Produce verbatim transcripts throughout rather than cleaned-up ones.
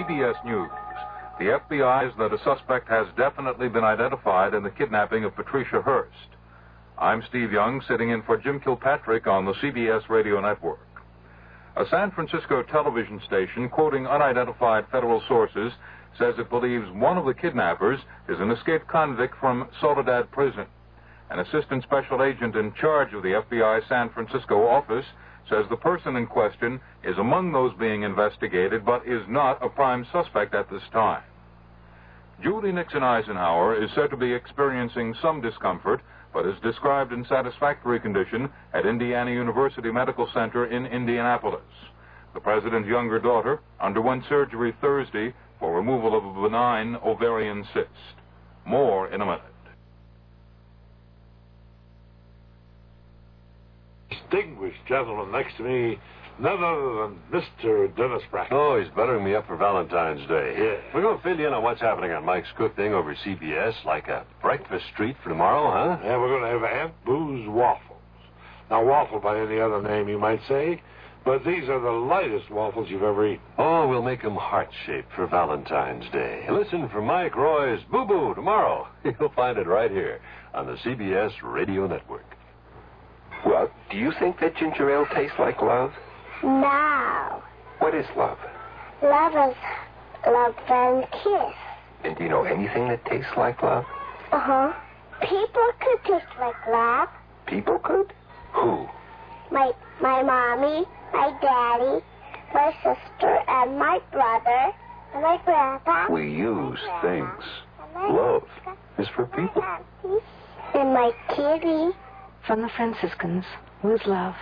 C B S News. The F B I says that a suspect has definitely been identified in the kidnapping of Patricia Hearst. I'm Steve Young, sitting in for Jim Kilpatrick on the C B S Radio Network. A San Francisco television station, quoting unidentified federal sources, says it believes one of the kidnappers is an escaped convict from Soledad Prison. An assistant special agent in charge of the F B I San Francisco office says the person in question is among those being investigated, but is not a prime suspect at this time. Julie Nixon Eisenhower is said to be experiencing some discomfort, but is described in satisfactory condition at Indiana University Medical Center in Indianapolis. The president's younger daughter underwent surgery Thursday for removal of a benign ovarian cyst. More in a minute. Distinguished gentleman next to me, none other than Mister Dennis Brackett. Oh, he's buttering me up for Valentine's Day. Yeah. We're going to fill you in on what's happening on Mike's Cook thing over C B S, like a breakfast treat for tomorrow, huh? Yeah, we're going to have Aunt Boo's waffles. Now, waffle by any other name, you might say, but these are the lightest waffles you've ever eaten. Oh, we'll make them heart-shaped for Valentine's Day. Listen for Mike Roy's Boo Boo tomorrow. You'll find it right here on the C B S Radio Network. Well, do you think that ginger ale tastes like love? No. What is love? Love is love and kiss. And do you know anything that tastes like love? Uh-huh. People could taste like love. People could? Who? My my mommy, my daddy, my sister, and my brother, and my grandpa. We use things. Love is for people. And my kitty. From the Franciscans, who's love?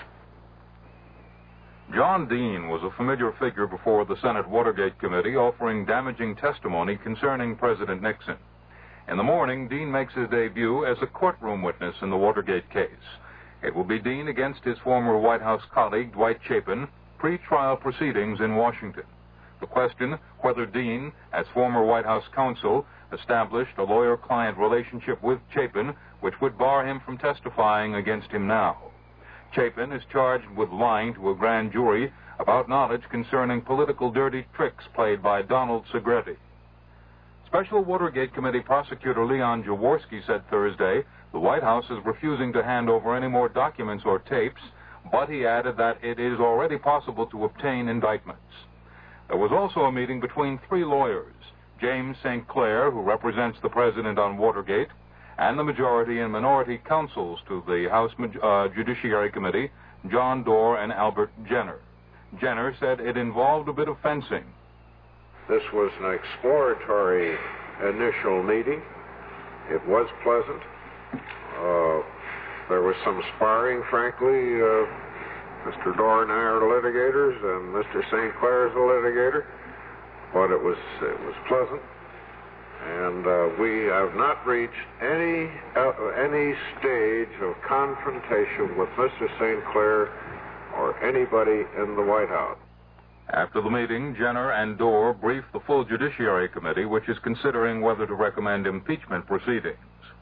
John Dean was a familiar figure before the Senate Watergate Committee, offering damaging testimony concerning President Nixon. In the morning, Dean makes his debut as a courtroom witness in the Watergate case. It will be Dean against his former White House colleague, Dwight Chapin, pre-trial proceedings in Washington. The question, whether Dean, as former White House counsel, established a lawyer-client relationship with Chapin, which would bar him from testifying against him now. Chapin is charged with lying to a grand jury about knowledge concerning political dirty tricks played by Donald Segretti. Special Watergate Committee prosecutor Leon Jaworski said Thursday the White House is refusing to hand over any more documents or tapes, but he added that it is already possible to obtain indictments. There was also a meeting between three lawyers, James Saint Clair, who represents the president on Watergate, and the majority and minority counsels to the House uh, Judiciary Committee, John Doerr and Albert Jenner. Jenner said it involved a bit of fencing. This was an exploratory initial meeting. It was pleasant. Uh, there was some sparring, frankly. Uh, Mister Doerr and I are litigators, and Mister Saint Clair is a litigator. But it was it was pleasant. And uh, we have not reached any uh, any stage of confrontation with Mister Saint Clair or anybody in the White House. After the meeting, Jenner and Doerr briefed the full Judiciary Committee, which is considering whether to recommend impeachment proceedings.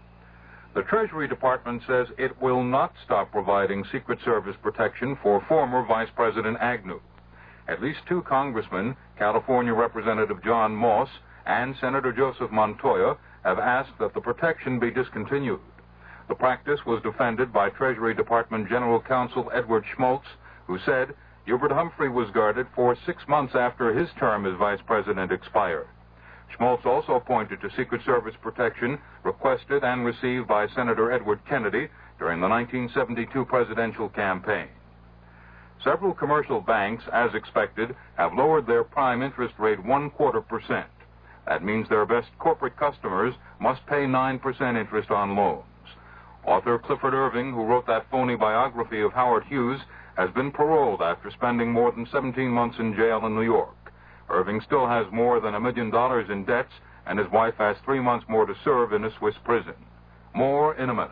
The Treasury Department says it will not stop providing Secret Service protection for former Vice President Agnew. At least two congressmen, California Representative John Moss and Senator Joseph Montoya, have asked that the protection be discontinued. The practice was defended by Treasury Department General Counsel Edward Schmoltz, who said Hubert Humphrey was guarded for six months after his term as vice president expired. Schmoltz also pointed to Secret Service protection requested and received by Senator Edward Kennedy during the nineteen seventy-two presidential campaign. Several commercial banks, as expected, have lowered their prime interest rate one quarter percent. That means their best corporate customers must pay nine percent interest on loans. Author Clifford Irving, who wrote that phony biography of Howard Hughes, has been paroled after spending more than seventeen months in jail in New York. Irving still has more than a million dollars in debts, and his wife has three months more to serve in a Swiss prison. More in a minute.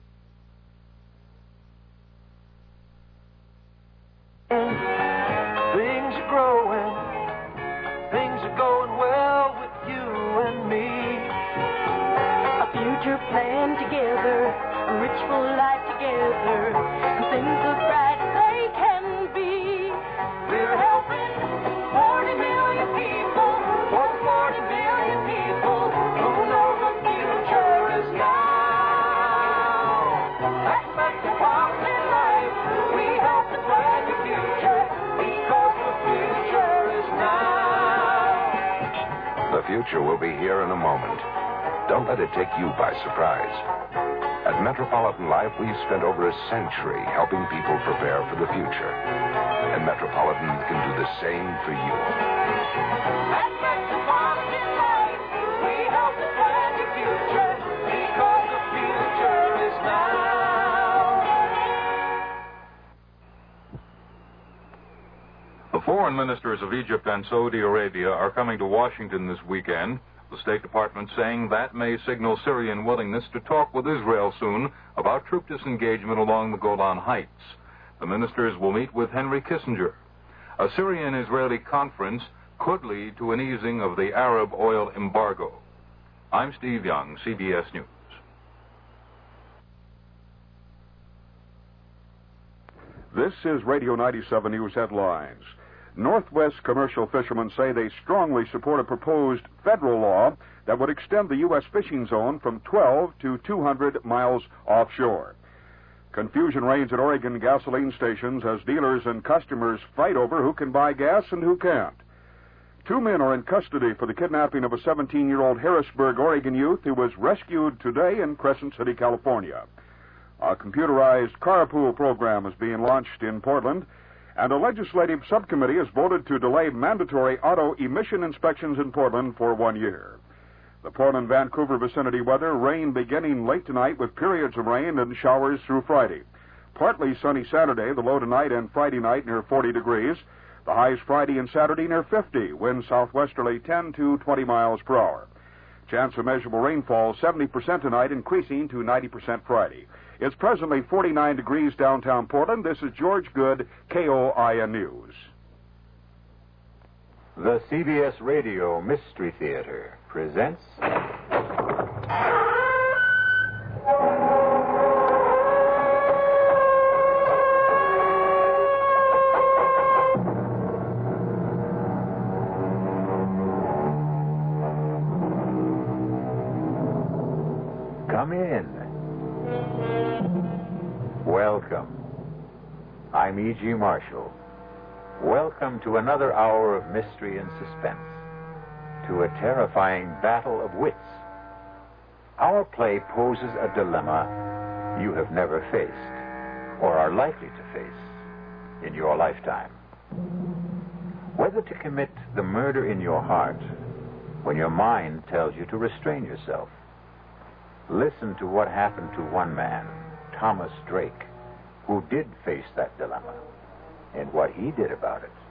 Things are growing, things are going well with you and me. A future planned together, a rich full life together, and things as bright as they can be. We're helping forty million people future will be here in a moment. Don't let it take you by surprise. At Metropolitan Life, we've spent over a century helping people prepare for the future. And Metropolitan can do the same for you. At Metropolitan Life, we help to plan your future, because the future is now. The foreign ministers of Egypt and Saudi Arabia are coming to Washington this weekend. The State Department saying that may signal Syrian willingness to talk with Israel soon about troop disengagement along the Golan Heights. The ministers will meet with Henry Kissinger. A Syrian-Israeli conference could lead to an easing of the Arab oil embargo. I'm Steve Young, C B S News. This is Radio ninety-seven News Headlines. Northwest commercial fishermen say they strongly support a proposed federal law that would extend the U S fishing zone from twelve to two hundred miles offshore. Confusion reigns at Oregon gasoline stations as dealers and customers fight over who can buy gas and who can't. Two men are in custody for the kidnapping of a seventeen-year-old Harrisburg, Oregon youth who was rescued today in Crescent City, California. A computerized carpool program is being launched in Portland, and a legislative subcommittee has voted to delay mandatory auto emission inspections in Portland for one year. The Portland-Vancouver vicinity weather, rain beginning late tonight with periods of rain and showers through Friday. Partly sunny Saturday, the low tonight and Friday night near forty degrees. The highs Friday and Saturday near fifty, winds southwesterly ten to twenty miles per hour. Chance of measurable rainfall seventy percent tonight, increasing to ninety percent Friday. It's presently forty-nine degrees downtown Portland. This is George Good, K O I N News. The C B S Radio Mystery Theater presents... Come in. Welcome. I'm E G. Marshall. Welcome to another hour of mystery and suspense, to a terrifying battle of wits. Our play poses a dilemma you have never faced, or are likely to face in your lifetime. Whether to commit the murder in your heart when your mind tells you to restrain yourself. Listen to what happened to one man, Thomas Drake, who did face that dilemma, and what he did about it.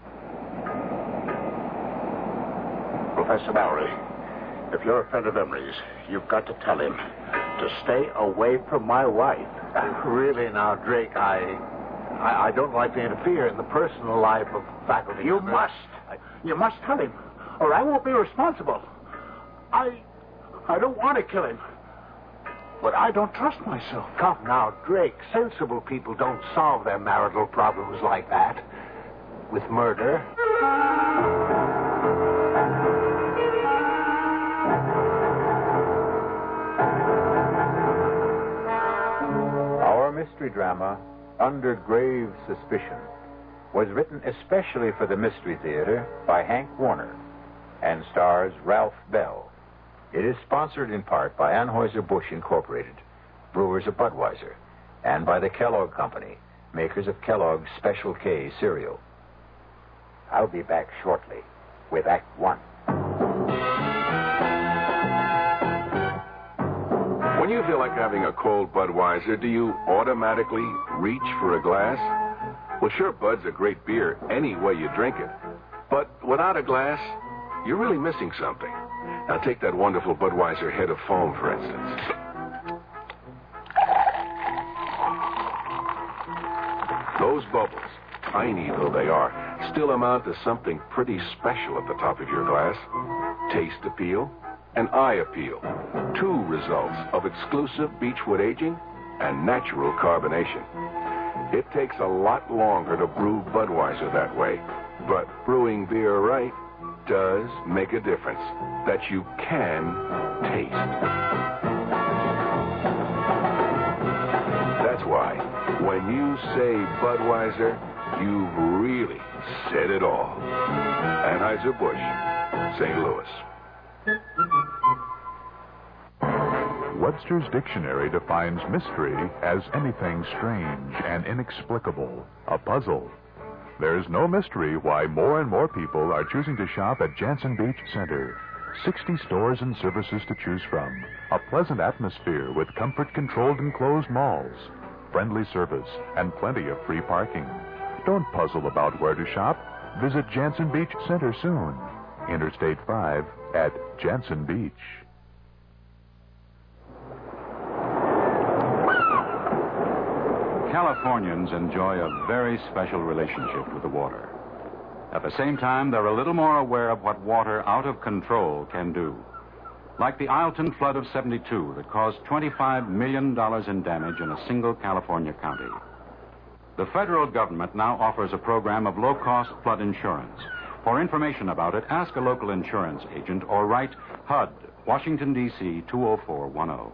Professor Mallory, if you're a friend of Emery's, you've got to tell him to stay away from my wife. Really now, Drake, I, I I don't like to interfere in the personal life of faculty. You must. I, you must tell him, or I won't be responsible. I I don't want to kill him, but I don't trust myself. Come now, Drake. Sensible people don't solve their marital problems like that. With murder. Our mystery drama, Under Grave Suspicion, was written especially for the Mystery Theater by Hank Warner and stars Ralph Bell. It is sponsored in part by Anheuser-Busch Incorporated, brewers of Budweiser, and by the Kellogg Company, makers of Kellogg's Special K cereal. I'll be back shortly with Act One. When you feel like having a cold Budweiser, do you automatically reach for a glass? Well, sure, Bud's a great beer any way you drink it. But without a glass, you're really missing something. Now take that wonderful Budweiser head of foam, for instance. Those bubbles, tiny though they are, still amount to something pretty special at the top of your glass. Taste appeal and eye appeal. Two results of exclusive Beechwood aging and natural carbonation. It takes a lot longer to brew Budweiser that way, but brewing beer right does make a difference that you can taste. That's why when you say Budweiser, you've really said it all. Anheuser-Busch, Saint Louis. Webster's Dictionary defines mystery as anything strange and inexplicable, a puzzle. There's no mystery why more and more people are choosing to shop at Jansen Beach Center. sixty stores and services to choose from, a pleasant atmosphere with comfort-controlled enclosed malls, friendly service, and plenty of free parking. Don't puzzle about where to shop. Visit Jansen Beach Center soon. Interstate five at Jansen Beach. Californians enjoy a very special relationship with the water. At the same time, they're a little more aware of what water out of control can do. Like the Ileton flood of seventy-two that caused twenty-five million dollars in damage in a single California county. The federal government now offers a program of low-cost flood insurance. For information about it, ask a local insurance agent or write H U D, Washington, D C two oh four one oh.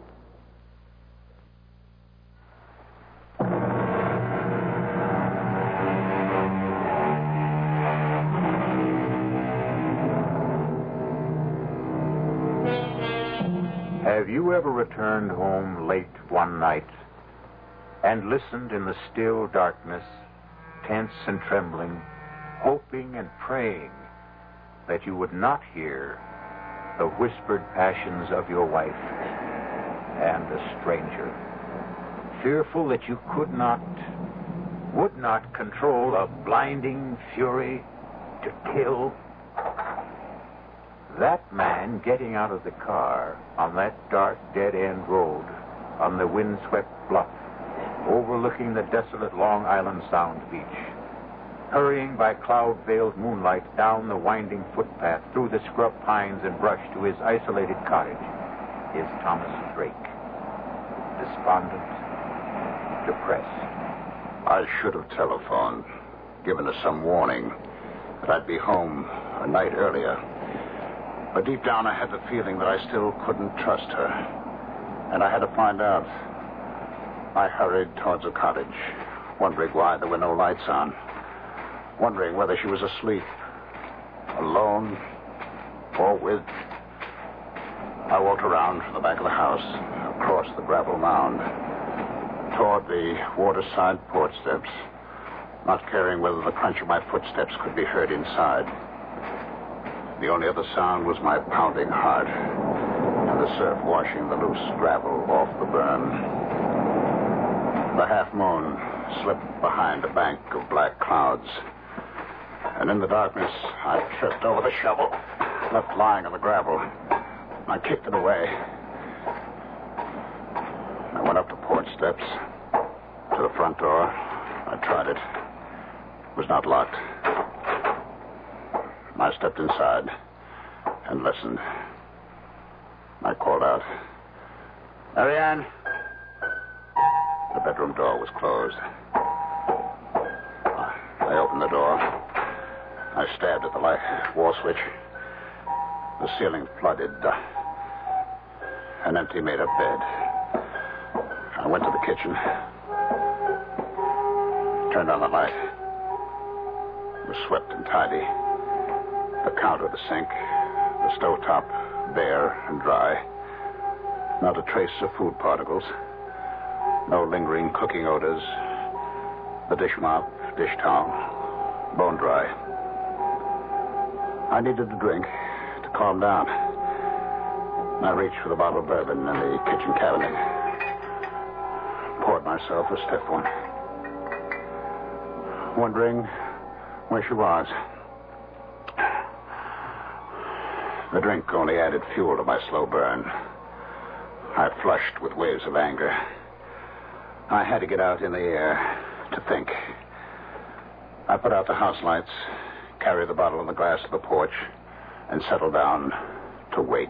Have you ever returned home late one night and listened in the still darkness, tense and trembling, hoping and praying that you would not hear the whispered passions of your wife and a stranger, fearful that you could not, would not control a blinding fury to kill? That man getting out of the car on that dark, dead-end road on the windswept bluff overlooking the desolate Long Island Sound beach, hurrying by cloud-veiled moonlight down the winding footpath through the scrub pines and brush to his isolated cottage, is Thomas Drake. Despondent, depressed. I should have telephoned, given us some warning that I'd be home a night earlier. But deep down, I had the feeling that I still couldn't trust her. And I had to find out. I hurried towards the cottage, wondering why there were no lights on, wondering whether she was asleep, alone, or with. I walked around from the back of the house, across the gravel mound, toward the waterside porch steps, not caring whether the crunch of my footsteps could be heard inside. The only other sound was my pounding heart and the surf washing the loose gravel off the burn. The half moon slipped behind a bank of black clouds, and in the darkness I tripped over the shovel, left lying on the gravel. I kicked it away. I went up the porch steps to the front door. I tried it. It was not locked. I stepped inside and listened. I called out, "Marianne." The bedroom door was closed. I opened the door. I stabbed at the light wall switch. The ceiling flooded. Uh, an empty made-up bed. I went to the kitchen. Turned on the light. It was swept and tidy. The counter, the sink, the stovetop, bare and dry. Not a trace of food particles. No lingering cooking odors. The dish mop, dish towel, bone dry. I needed a drink to calm down. I reached for the bottle of bourbon in the kitchen cabinet. Poured myself a stiff one. Wondering where she was. The drink only added fuel to my slow burn. I flushed with waves of anger. I had to get out in the air to think. I put out the house lights, carried the bottle and the glass to the porch, and settled down to wait.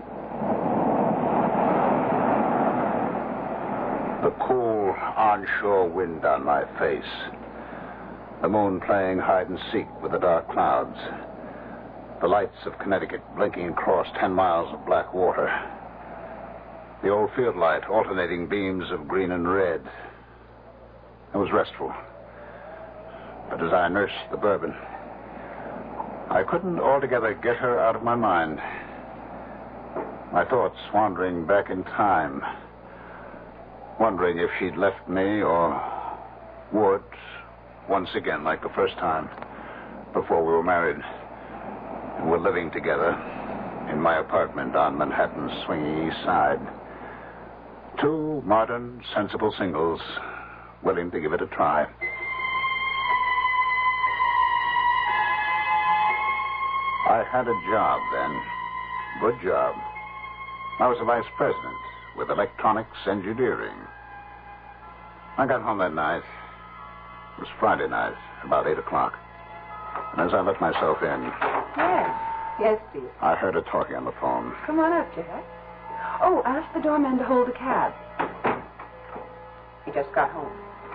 The cool onshore wind on my face. The moon playing hide and seek with the dark clouds. The lights of Connecticut blinking across ten miles of black water. The old field light alternating beams of green and red. It was restful. But as I nursed the bourbon, I couldn't altogether get her out of my mind. My thoughts wandering back in time, wondering if she'd left me or would, once again, like the first time, before we were married. And we're living together in my apartment on Manhattan's swinging east side. Two modern, sensible singles willing to give it a try. I had a job then. Good job. I was a vice president with electronics engineering. I got home that night. It was Friday night, about eight o'clock. And as I let myself in, Yes. Yes, dear. I heard her talking on the phone. Come on up, Jack. Oh, ask the doorman to hold a cab. He just got home.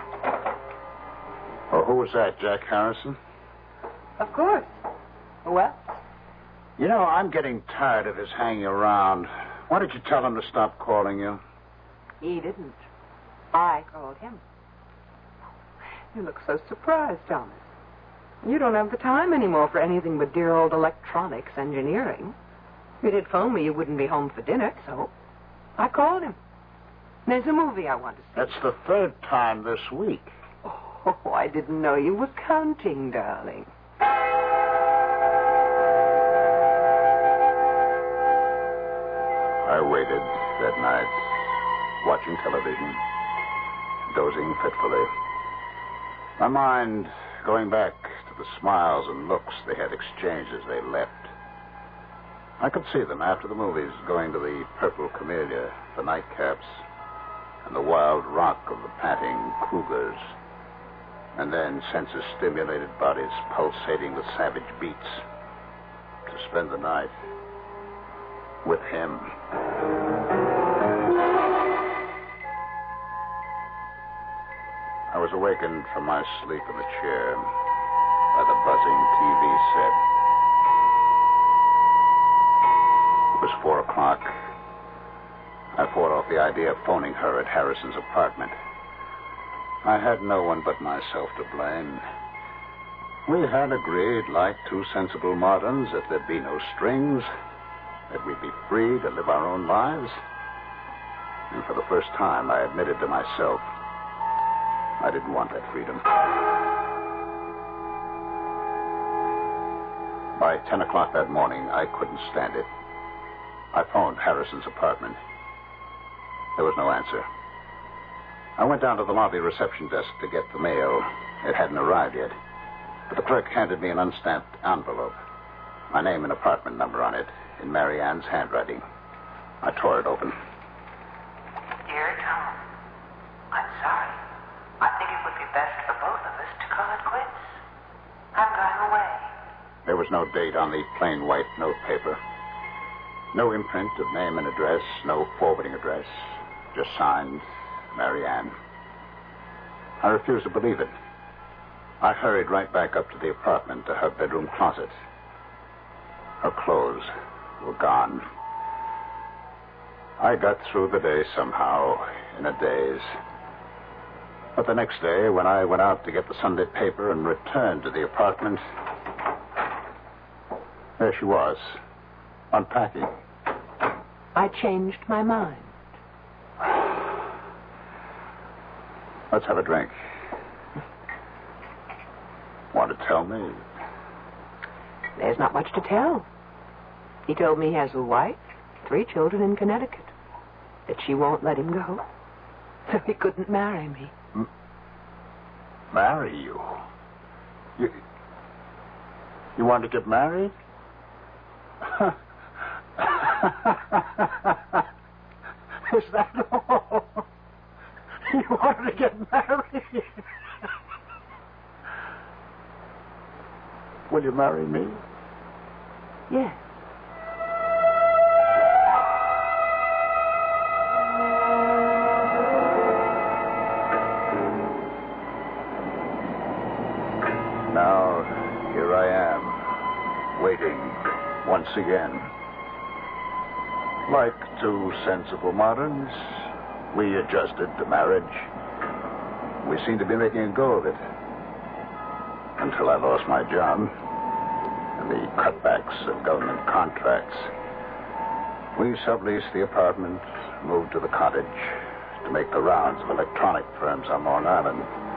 Oh, who was that, Jack Harrison? Of course. Who else? You know, I'm getting tired of his hanging around. Why did you tell him to stop calling you? He didn't. I called him. You look so surprised, Thomas. You don't have the time anymore for anything but dear old electronics engineering. If you did phone me, you wouldn't be home for dinner, so I called him. There's a movie I want to see. That's the third time this week. Oh, I didn't know you were counting, darling. I waited that night, watching television, dozing fitfully. My mind going back to the smiles and looks they had exchanged as they left. I could see them after the movies going to the Purple Camellia, the nightcaps, and the wild rock of the panting cougars. And then senses-stimulated bodies pulsating with savage beats to spend the night with him. I was awakened from my sleep in the chair by the buzzing T V set. It was four o'clock. I fought off the idea of phoning her at Harrison's apartment. I had no one but myself to blame. We had agreed, like two sensible moderns, that there'd be no strings, that we'd be free to live our own lives. And for the first time, I admitted to myself I didn't want that freedom. By ten o'clock that morning, I couldn't stand it. I phoned Harrison's apartment. There was no answer. I went down to the lobby reception desk to get the mail. It hadn't arrived yet. But the clerk handed me an unstamped envelope. My name and apartment number on it, in Mary Ann's handwriting. I tore it open. Dear Tom, I'm sorry. I think it would be best for both of us to call it quits. I'm going away. There was no date on the plain white notepaper. No imprint of name and address, no forwarding address. Just signed, Mary Ann. I refused to believe it. I hurried right back up to the apartment, to her bedroom closet. Her clothes were gone. I got through the day somehow, in a daze. But the next day, when I went out to get the Sunday paper and returned to the apartment, there she was, unpacking. I changed my mind. Let's have a drink. Want to tell me? There's not much to tell. He told me he has a wife, three children in Connecticut, that she won't let him go, so he couldn't marry me. M- marry you? You... You want to get married? Is that all? You wanted to get married? Will you marry me? Yes. Now, here I am, waiting once again. Like two sensible moderns, we adjusted to marriage. We seemed to be making a go of it. Until I lost my job and the cutbacks of government contracts. We subleased the apartment, moved to the cottage to make the rounds of electronic firms on Long Island.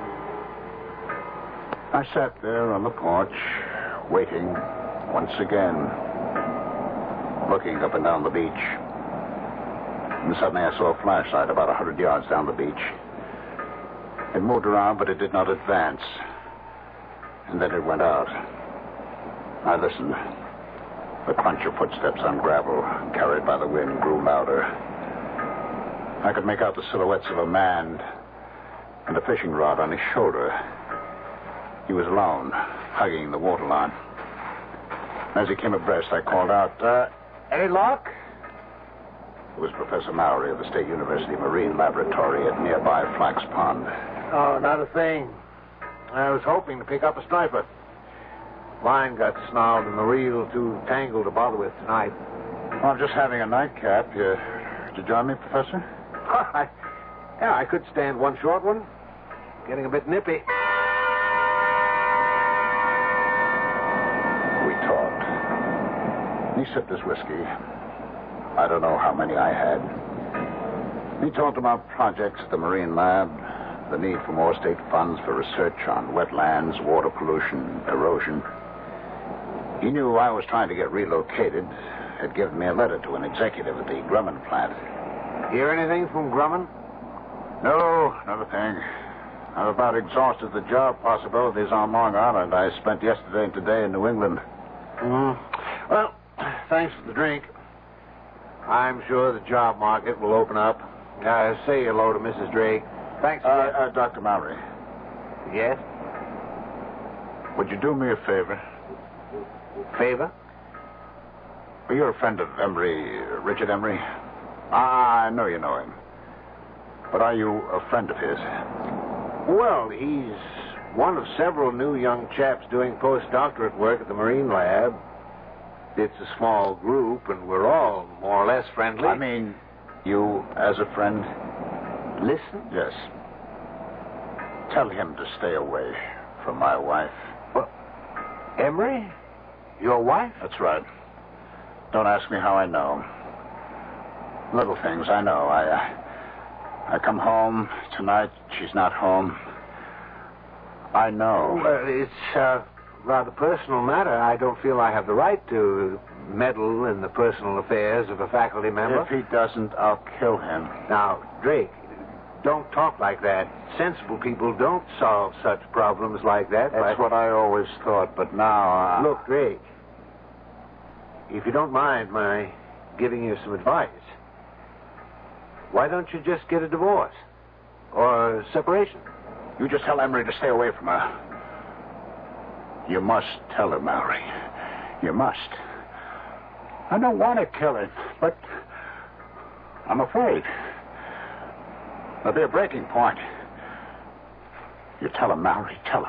I sat there on the porch, waiting once again, looking up and down the beach. And suddenly I saw a flashlight about a hundred yards down the beach. It moved around, but it did not advance. And then it went out. I listened. The crunch of footsteps on gravel, carried by the wind, grew louder. I could make out the silhouettes of a man and a fishing rod on his shoulder. He was alone, hugging the waterline. As he came abreast, I called out, uh, any luck? It was Professor Mowry of the State University Marine Laboratory at nearby Flax Pond. Oh, not a thing. I was hoping to pick up a sniper. Line got snarled and the reel too tangled to bother with tonight. Well, I'm just having a nightcap. You, did you join me, Professor? I, yeah, I could stand one short one. Getting a bit nippy. We talked. He sipped his whiskey. I don't know how many I had. He talked about projects at the Marine Lab, the need for more state funds for research on wetlands, water pollution, erosion. He knew I was trying to get relocated, had given me a letter to an executive at the Grumman plant. Hear anything from Grumman? No, not a thing. I've about exhausted the job possibilities on Long Island. I spent yesterday and today in New England. Mm-hmm. Well, thanks for the drink. I'm sure the job market will open up. Uh, say hello to Missus Drake. Thanks Uh, again. uh, Doctor Mowry. Yes? Would you do me a favor? Favor? Well, you're a friend of Emery, uh, Richard Emery. Ah, I know you know him. But are you a friend of his? Well, he's one of several new young chaps doing postdoctorate work at the Marine Lab. It's a small group, and we're all more or less friendly. I mean, you as a friend? Listen? Yes. Tell him to stay away from my wife. Well, Emery? Your wife? That's right. Don't ask me how I know. Little things I know. I, uh, I come home tonight. She's not home. I know. Well, it's a rather personal matter. I don't feel I have the right to meddle in the personal affairs of a faculty member. If he doesn't, I'll kill him. Now, Drake, don't talk like that. Sensible people don't solve such problems like that. That's by... what I always thought, but now... Uh... Look, Drake, if you don't mind my giving you some advice, why don't you just get a divorce? Or a separation? You just tell Emery to stay away from her. You must tell her, Mowry. You must. I don't want to kill her, but I'm afraid. There'll be a breaking point. You tell him, Mowry, tell him.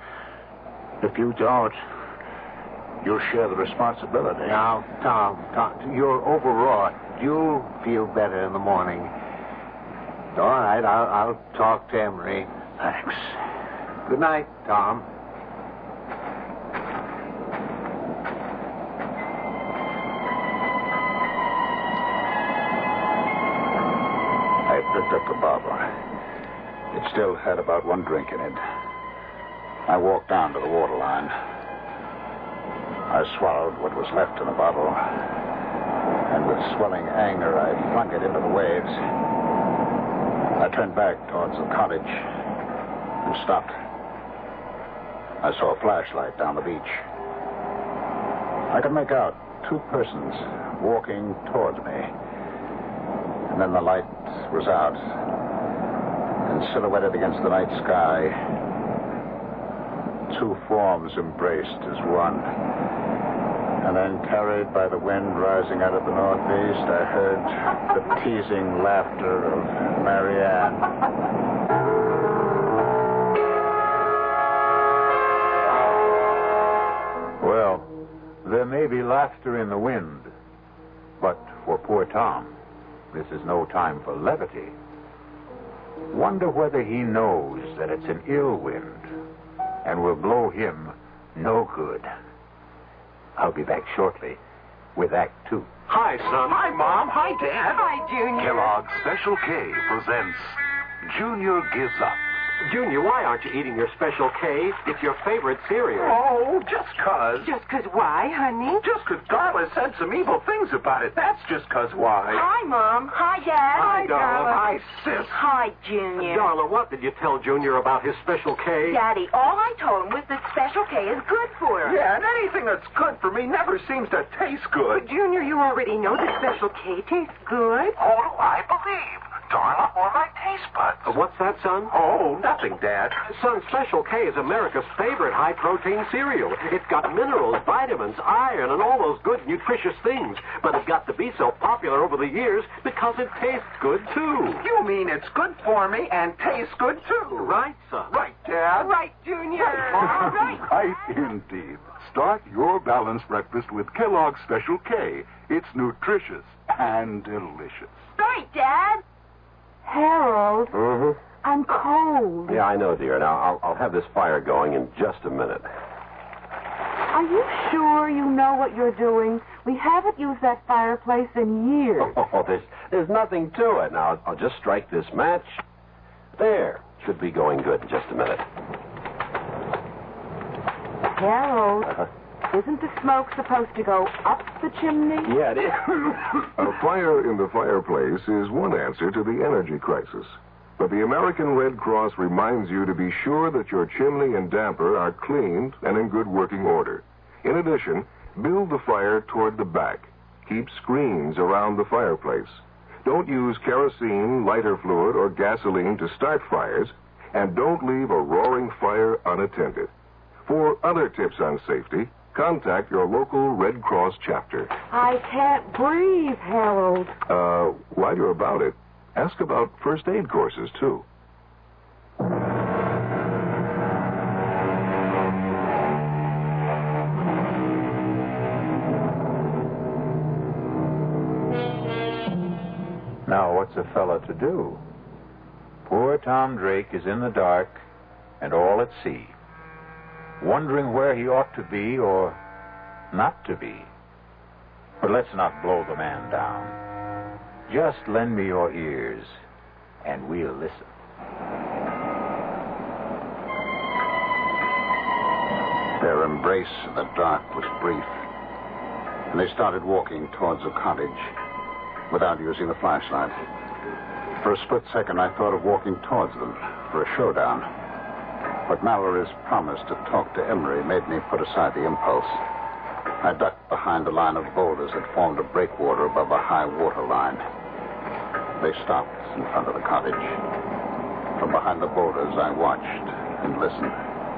If you don't, you'll share the responsibility. Now, Tom, Tom, you're overwrought. You'll feel better in the morning. All right, I'll, I'll talk to Emery. Thanks. Good night, Tom. I picked up the bottle. It still had about one drink in it. I walked down to the waterline. I swallowed what was left in the bottle, and with swelling anger, I flung it into the waves. I turned back towards the cottage and stopped. I saw a flashlight down the beach. I could make out two persons walking towards me. And then the light was out, and silhouetted against the night sky, two forms embraced as one. And then, carried by the wind rising out of the northeast, I heard the teasing laughter of Marianne. Well, there may be laughter in the wind, but for poor Tom, this is no time for levity. Wonder whether he knows that it's an ill wind and will blow him no good. I'll be back shortly with Act Two. Hi, son. Hi, Mom. Hi, Dad. Hi, Junior. Kellogg's Special K presents Junior Gives Up. Junior, why aren't you eating your Special K? It's your favorite cereal. Oh, just 'cause. Just 'cause why, honey? Just 'cause Darla said some evil things about it. That's just 'cause why. Hi, Mom. Hi, Dad. Hi, Darla. Hi, Sis. Hi, Junior. Darla, what did you tell Junior about his Special K? Daddy, all I told him was that Special K is good for him. Yeah, and anything that's good for me never seems to taste good. But, Junior, you already know that Special K tastes good. Who do I believe? Darla or my taste buds? Uh, what's that, son? Oh, nothing, Dad. Son, Special K is America's favorite high-protein cereal. It's got minerals, vitamins, iron, and all those good, nutritious things. But it got to be so popular over the years because it tastes good, too. You mean it's good for me and tastes good, too? Right, son. Right, Dad. Right, Junior. Right. Right indeed. Start your balanced breakfast with Kellogg's Special K. It's nutritious and delicious. Right, Dad. Harold, Mm-hmm. I'm cold. Yeah, I know, dear. Now, I'll, I'll have this fire going in just a minute. Are you sure you know what you're doing? We haven't used that fireplace in years. Oh, there's, there's nothing to it. Now, I'll just strike this match. There. Should be going good in just a minute. Harold, Uh-huh. isn't the smoke supposed to go up the chimney? Yeah, it is. A fire in the fireplace is one answer to the energy crisis. But the American Red Cross reminds you to be sure that your chimney and damper are cleaned and in good working order. In addition, build the fire toward the back. Keep screens around the fireplace. Don't use kerosene, lighter fluid, or gasoline to start fires, and don't leave a roaring fire unattended. For other tips on safety, contact your local Red Cross chapter. I can't breathe, Harold. Uh, while you're about it, ask about first aid courses, too. Now, what's a fella to do? Poor Tom Drake is in the dark and all at sea, wondering where he ought to be or not to be. But let's not blow the man down. Just lend me your ears, and we'll listen. Their embrace in the dark was brief, and they started walking towards the cottage without using the flashlight. For a split second, I thought of walking towards them for a showdown. But Mallory's promise to talk to Emery made me put aside the impulse. I ducked behind a line of boulders that formed a breakwater above a high water line. They stopped in front of the cottage. From behind the boulders, I watched and listened.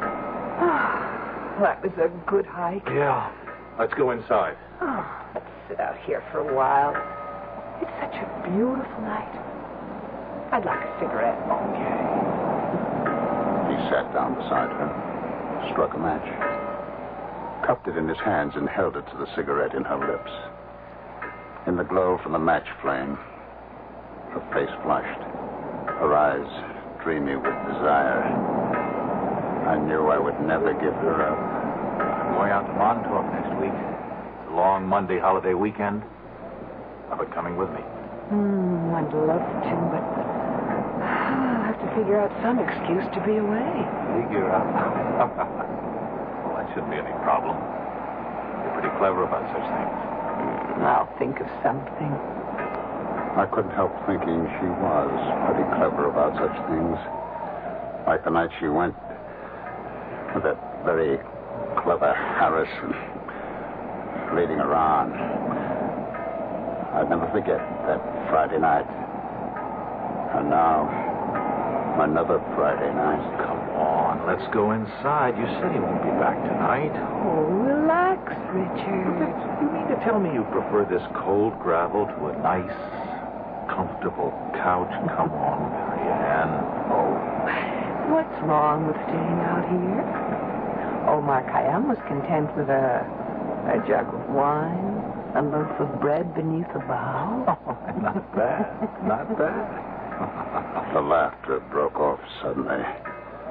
That was a good hike. Yeah. Let's go inside. Oh, let's sit out here for a while. It's such a beautiful night. I'd like a cigarette. Okay. He sat down beside her, struck a match, cupped it in his hands, and held it to the cigarette in her lips. In the glow from the match flame, her face flushed, her eyes dreamy with desire. I knew I would never give her up. I'm going out to Montauk next week. It's a long Monday holiday weekend. How about coming with me? Hmm, I'd love to, but I'll have to figure out some excuse to be away. Figure out. Well, that shouldn't be any problem. You're pretty clever about such things. I'll think of something. I couldn't help thinking she was pretty clever about such things. Like the night she went with that very clever Harrison leading her on. I'd never forget that Friday night. And now, another Friday night. Come on, let's go inside. You said he won't be back tonight. Oh, relax, Richard. You mean to tell me you prefer this cold gravel to a nice, comfortable couch? Come on, Marianne. Oh, what's wrong with staying out here? Omar Khayyam was content with a, a jug of wine, a loaf of bread beneath a bough. Oh, not bad, not bad. The laughter broke off suddenly.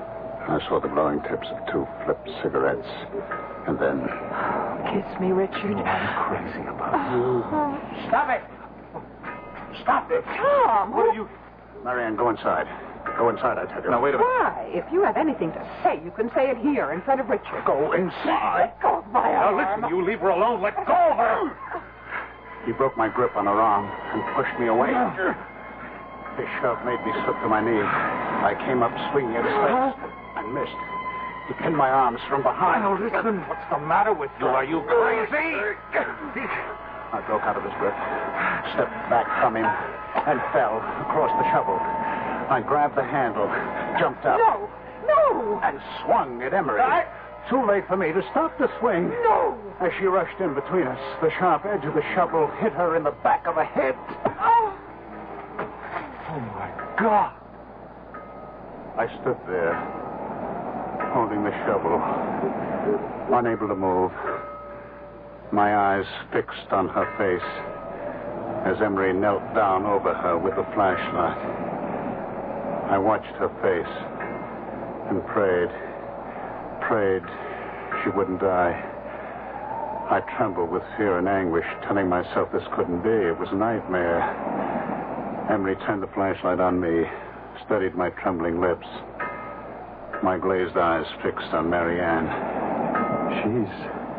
I saw the glowing tips of two flipped cigarettes. And then... Kiss me, Richard. I'm crazy about you. Stop it! Stop it! Tom! What are you... Marianne, go inside. Go inside, I tell you. Now, wait a minute. Why? If you have anything to say, you can say it here in front of Richard. Go inside. Let go of my Now, arm. listen, you leave her alone. Let go of her. He broke my grip on her arm and pushed me away. His shove made me slip to my knee. I came up swinging at his legs and missed. He pinned my arms from behind. Now, listen. What's the matter with you? Are you crazy? I broke out of his grip, stepped back from him, and fell across the shovel. I grabbed the handle, jumped up. No! No! And swung at Emery. I... Too late for me to stop the swing. No! As she rushed in between us, the sharp edge of the shovel hit her in the back of the head. Oh! Oh, my God. I stood there, holding the shovel, unable to move, my eyes fixed on her face as Emery knelt down over her with the flashlight. I watched her face and prayed, prayed she wouldn't die. I trembled with fear and anguish, telling myself this couldn't be. It was a nightmare. Emery turned the flashlight on me, studied my trembling lips, my glazed eyes fixed on Marianne. She's...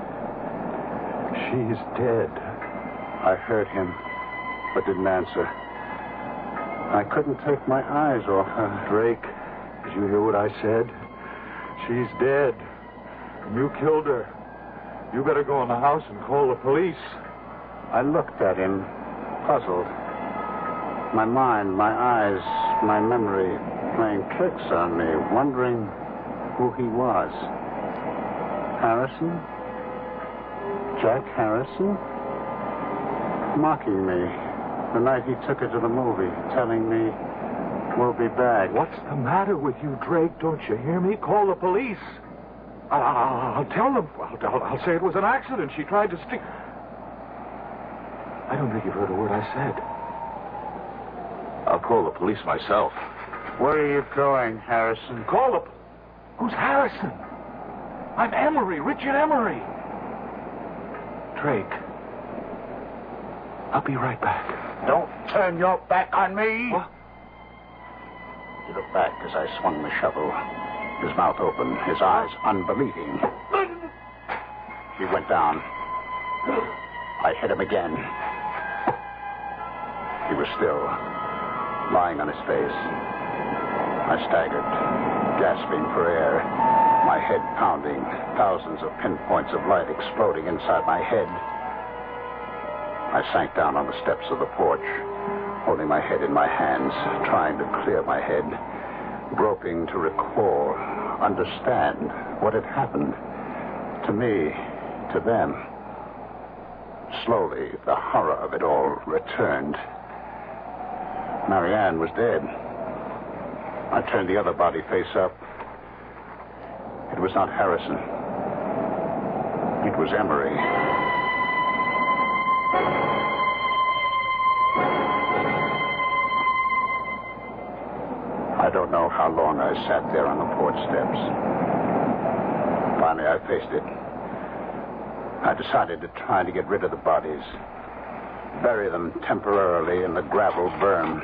she's dead. I heard him, but didn't answer. I couldn't take my eyes off her. Drake, did you hear what I said? She's dead. You killed her. You better go in the house and call the police. I looked at him, puzzled. My mind, my eyes, my memory playing tricks on me, wondering who he was. Harrison? Jack Harrison? Mocking me the night he took her to the movie, telling me we'll be back. What's the matter with you, Drake? Don't you hear me? Call the police. I'll, I'll, I'll tell them. I'll, I'll, I'll say it was an accident. She tried to stick... I don't think you've heard a word I said. I'll call the police myself. Where are you going, Harrison? Call the... Who's Harrison? I'm Emery, Richard Emery. Drake. I'll be right back. Don't turn your back on me. What? He looked back as I swung the shovel, his mouth open, his eyes unbelieving. He went down. I hit him again. He was still, lying on his face. I staggered, gasping for air, my head pounding, thousands of pinpoints of light exploding inside my head. I sank down on the steps of the porch, holding my head in my hands, trying to clear my head, groping to recall, understand what had happened to me, to them. Slowly, the horror of it all returned. Marianne was dead. I turned the other body face up. It was not Harrison. It was Emery. I don't know how long I sat there on the porch steps. Finally, I faced it. I decided to try to get rid of the bodies, bury them temporarily in the gravel berm.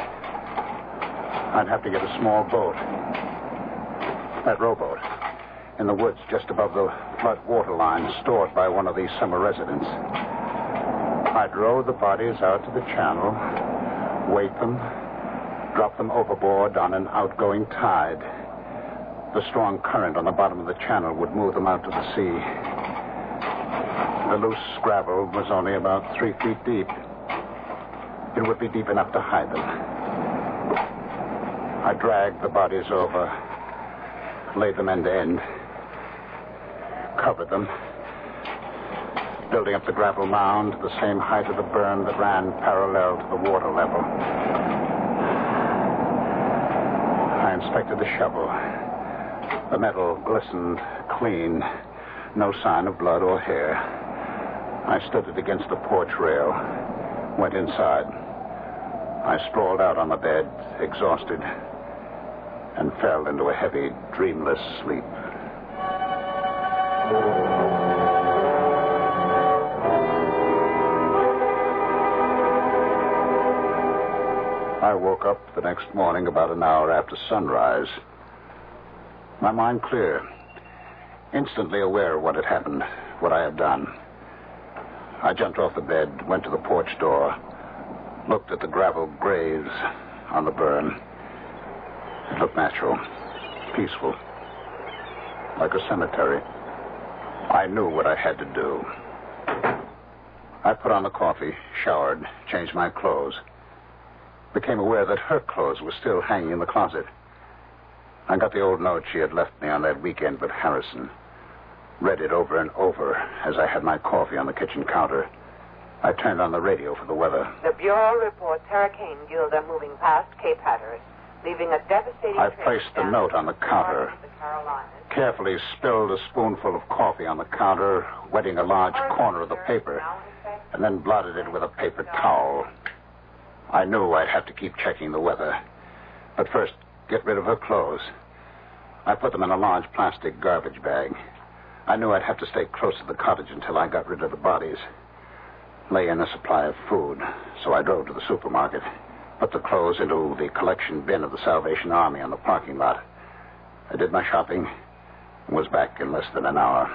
I'd have to get a small boat, that rowboat, in the woods just above the flood water line stored by one of these summer residents. I'd row the bodies out to the channel, weight them, drop them overboard on an outgoing tide. The strong current on the bottom of the channel would move them out to the sea. The loose gravel was only about three feet deep. It would be deep enough to hide them. I dragged the bodies over, laid them end to end, covered them, building up the gravel mound to the same height of the berm that ran parallel to the water level. I inspected the shovel. The metal glistened clean, no sign of blood or hair. I stood it against the porch rail, went inside. I sprawled out on the bed, exhausted, and fell into a heavy, dreamless sleep. I woke up the next morning about an hour after sunrise. My mind clear, instantly aware of what had happened, what I had done. I jumped off the bed, went to the porch door, looked at the gravel graves on the burn. It looked natural, peaceful, like a cemetery. I knew what I had to do. I put on the coffee, showered, changed my clothes. Became aware that her clothes were still hanging in the closet. I got the old note she had left me on that weekend with Harrison. Read it over and over as I had my coffee on the kitchen counter. I turned on the radio for the weather. The Bureau reports Hurricane Gilda moving past Cape Hatteras, leaving a devastating I trail placed the down note on the counter, the Carolinas. carefully spilled a spoonful of coffee on the counter, wetting a large corner of the paper, and then blotted it with a paper towel. I knew I'd have to keep checking the weather, but first get rid of her clothes. I put them in a large plastic garbage bag. I knew I'd have to stay close to the cottage until I got rid of the bodies. Lay in a supply of food, so I drove to the supermarket, put the clothes into the collection bin of the Salvation Army on the parking lot. I did my shopping and was back in less than an hour.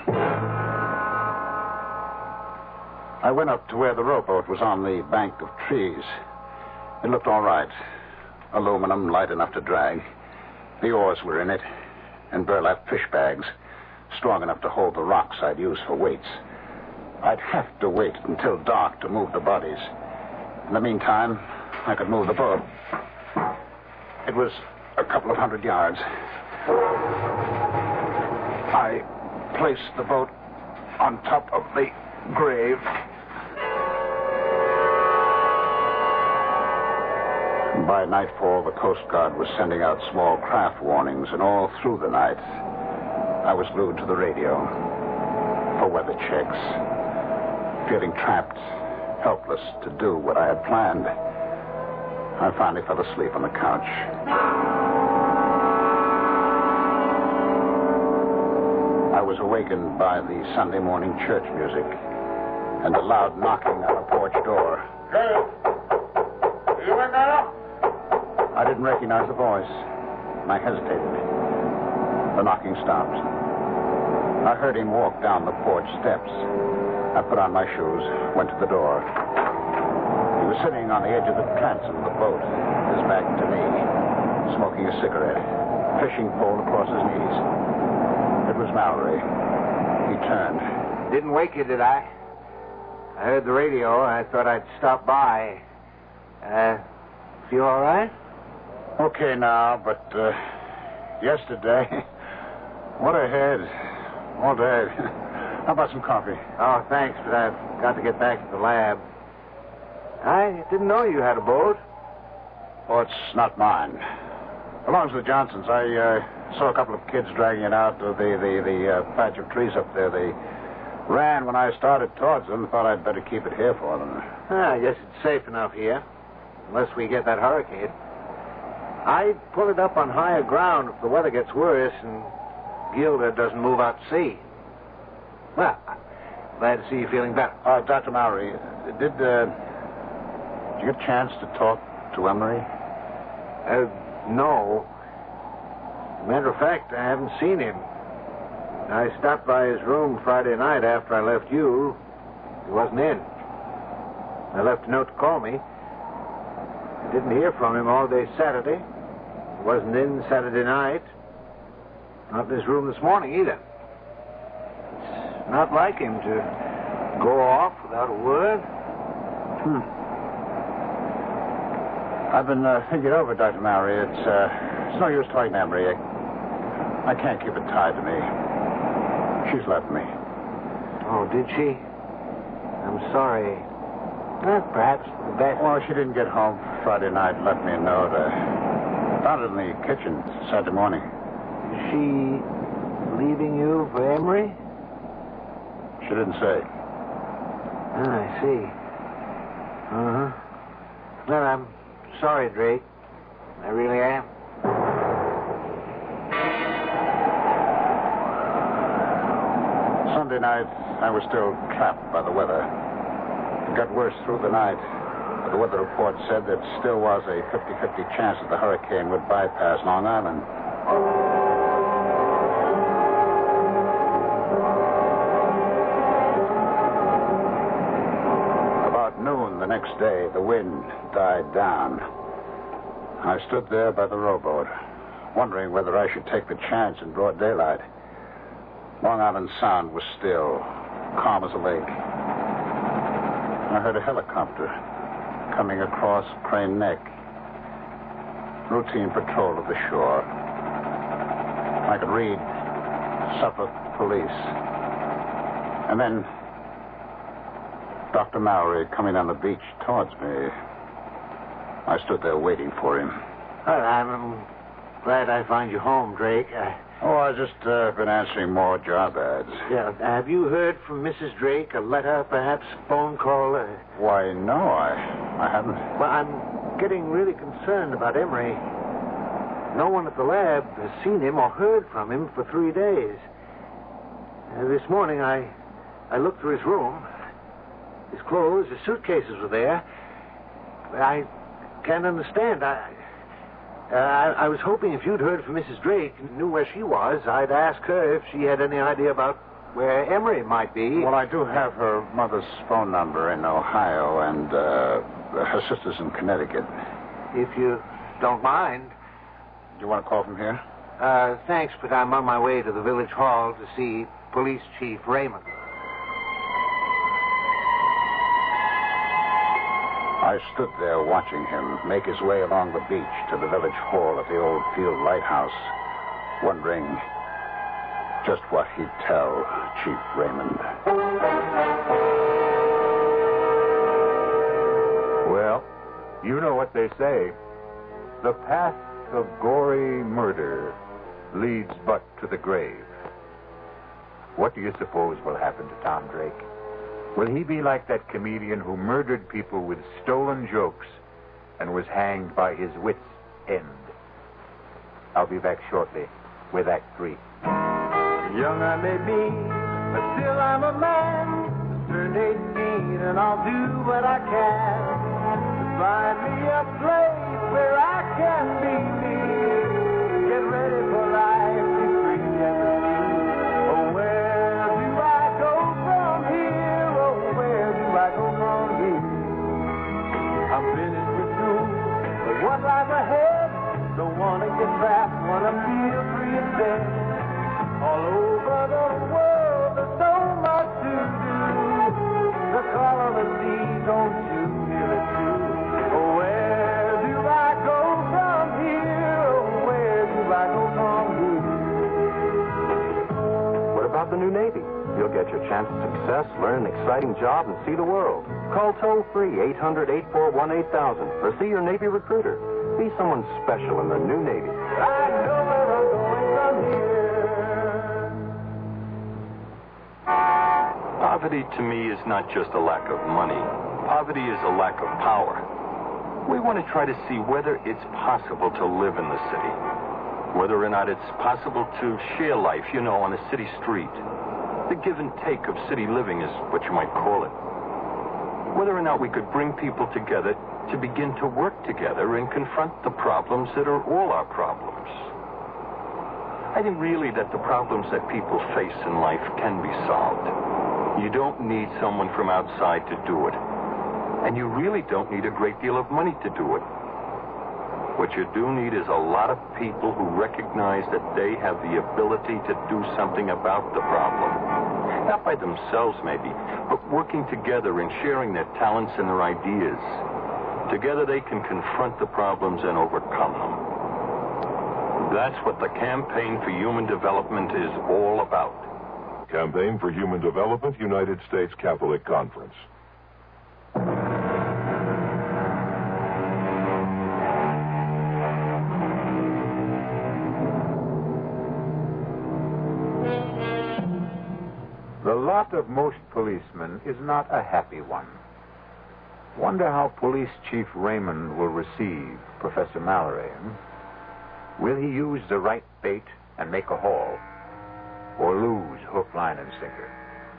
I went up to where the rowboat was on the bank of trees. It looked all right. Aluminum, light enough to drag. The oars were in it, and burlap fish bags, strong enough to hold the rocks I'd use for weights. I'd have to wait until dark to move the bodies. In the meantime, I could move the boat. It was a couple of hundred yards. I placed the boat on top of the grave. By nightfall, the Coast Guard was sending out small craft warnings, and all through the night, I was glued to the radio for weather checks, feeling trapped, helpless to do what I had planned. I finally fell asleep on the couch. I was awakened by the Sunday morning church music and the loud knocking on the porch door. Hey! You in there? I didn't recognize the voice, and I hesitated. The knocking stopped. I heard him walk down the porch steps. I put on my shoes, went to the door. He was sitting on the edge of the transom of the boat, his back to me, smoking a cigarette, fishing pole across his knees. It was Mallory. He turned. Didn't wake you, did I? I heard the radio. I thought I'd stop by. Uh, feel all right? Okay now, but uh, yesterday, what a head. All day. How about some coffee? Oh, thanks, but I've got to get back to the lab. I didn't know you had a boat. Oh, it's not mine. Belongs to the Johnsons. I uh, saw a couple of kids dragging it out of the, the, the uh, patch of trees up there. They ran when I started towards them. Thought I'd better keep it here for them. Ah, I guess it's safe enough here, unless we get that hurricane. I'd pull it up on higher ground if the weather gets worse and Gilda doesn't move out to sea. Well, I'm glad to see you feeling better. Uh, Doctor Mallory, did, uh, did you get a chance to talk to Emery? Uh, no. Matter of fact, I haven't seen him. I stopped by his room Friday night after I left you. He wasn't in. I left a note to call me. I didn't hear from him all day Saturday. He wasn't in Saturday night. Not in his room this morning either. It's not like him to go off without a word. Hmm. I've been uh, thinking over, Doctor Mallory. It's, uh, it's no use talking to Emery. I, I can't keep it tied to me. She's left me. Oh, did she? I'm sorry. Eh, perhaps for the best. Well, she didn't get home Friday night. Left me a note. I found it in the kitchen Saturday morning. Is she leaving you for Emery? She didn't say. Ah, I see. Uh-huh. Well, I'm sorry, Drake. I really am. Sunday night, I was still trapped by the weather. It got worse through the night. But the weather report said there still was a fifty-fifty chance that the hurricane would bypass Long Island. About noon the next day, the wind died down. I stood there by the rowboat, wondering whether I should take the chance in broad daylight. Long Island Sound was still, calm as a lake. I heard a helicopter coming across Crane Neck. Routine patrol of the shore. I could read Suffolk Police. And then Doctor Mallory coming down the beach towards me. I stood there waiting for him. Well, I'm glad I find you home, Drake. I... Oh, I've just uh, been answering more job ads. Yeah, have you heard from Missus Drake? A letter, perhaps? Phone call? Uh... Why, no, I, I haven't. Well, I'm getting really concerned about Emery. No one at the lab has seen him or heard from him for three days. Uh, this morning, I, I looked through his room. His clothes, his suitcases were there. I can't understand. I... Uh, I, I was hoping if you'd heard from Missus Drake and knew where she was, I'd ask her if she had any idea about where Emery might be. Well, I do have her mother's phone number in Ohio and uh, her sister's in Connecticut. If you don't mind. Do you want to call from here? Uh, thanks, but I'm on my way to the village hall to see Police Chief Raymond. I stood there watching him make his way along the beach to the village hall of the old field lighthouse, wondering just what he'd tell Chief Raymond. Well, you know what they say. The path of gory murder leads but to the grave. What do you suppose will happen to Tom Drake? Will he be like that comedian who murdered people with stolen jokes and was hanged by his wits' end? I'll be back shortly with Act Three. Young I may be, but still I'm a man. Turned eighteen and I'll do what I can to find me a place where I can be me. Get ready for life, be free and be free. Oh, where do I go from here? Oh, where do I go from here? I'm finished with school, but what lies ahead? Don't wanna get trapped, wanna feel free instead. All over the world, there's so much to do. The call of the sea, don't you hear it too? Oh, where do I go from here? Oh, where do I go from here? What about the new Navy? You'll get your chance at success, learn an exciting job, and see the world. Call toll-free eight hundred, eight four one, eight thousand or see your Navy recruiter. Be someone special in the new Navy. I know where I'm going from here. Poverty to me is not just a lack of money. Poverty is a lack of power. We want to try to see whether it's possible to live in the city. Whether or not it's possible to share life, you know, on a city street. The give and take of city living is what you might call it. Whether or not we could bring people together to begin to work together and confront the problems that are all our problems. I think really that the problems that people face in life can be solved. You don't need someone from outside to do it. And you really don't need a great deal of money to do it. What you do need is a lot of people who recognize that they have the ability to do something about the problem. Not by themselves, maybe, but working together and sharing their talents and their ideas. Together they can confront the problems and overcome them. That's what the Campaign for Human Development is all about. Campaign for Human Development, United States Catholic Conference. The lot of most policemen is not a happy one. Wonder how Police Chief Raymond will receive Professor Mallory. Will he use the right bait and make a haul? Or lose hook, line, and sinker?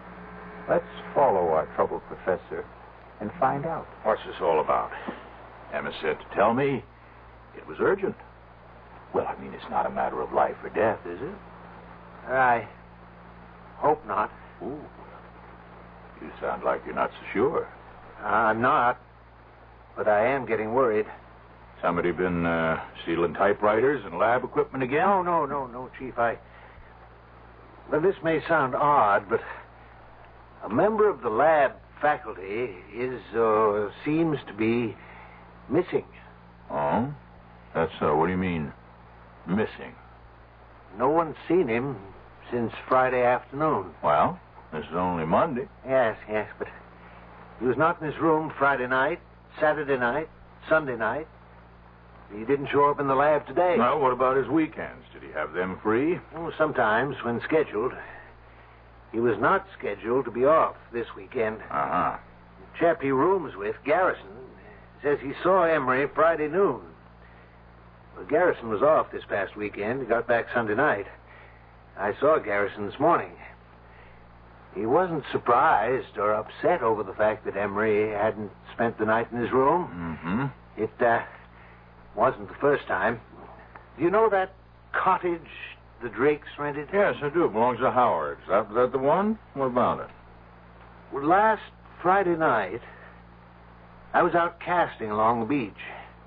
Let's follow our troubled professor and find out. What's this all about? Emma said to tell me it was urgent. Well, I mean, it's not a matter of life or death, is it? I hope not. Ooh. You sound like you're not so sure. I'm not, but I am getting worried. Somebody been uh, stealing typewriters and lab equipment again? No, no, no, no, Chief. I... Well, this may sound odd, but a member of the lab faculty is, uh, seems to be missing. Oh? That's so. What do you mean, missing? No one's seen him since Friday afternoon. Well, this is only Monday. Yes, yes, but he was not in his room Friday night, Saturday night, Sunday night. He didn't show up in the lab today. Well, what about his weekends? Did he have them free? Oh, sometimes, when scheduled. He was not scheduled to be off this weekend. Uh-huh. The chap he rooms with, Garrison, says he saw Emery Friday noon. Well, Garrison was off this past weekend. He got back Sunday night. I saw Garrison this morning. He wasn't surprised or upset over the fact that Emery hadn't spent the night in his room. Mm-hmm. It, uh, wasn't the first time. Do you know that cottage the Drakes rented? Yes, I do. It belongs to Howard. Is that, that the one? What about it? Well, last Friday night, I was out casting along the beach.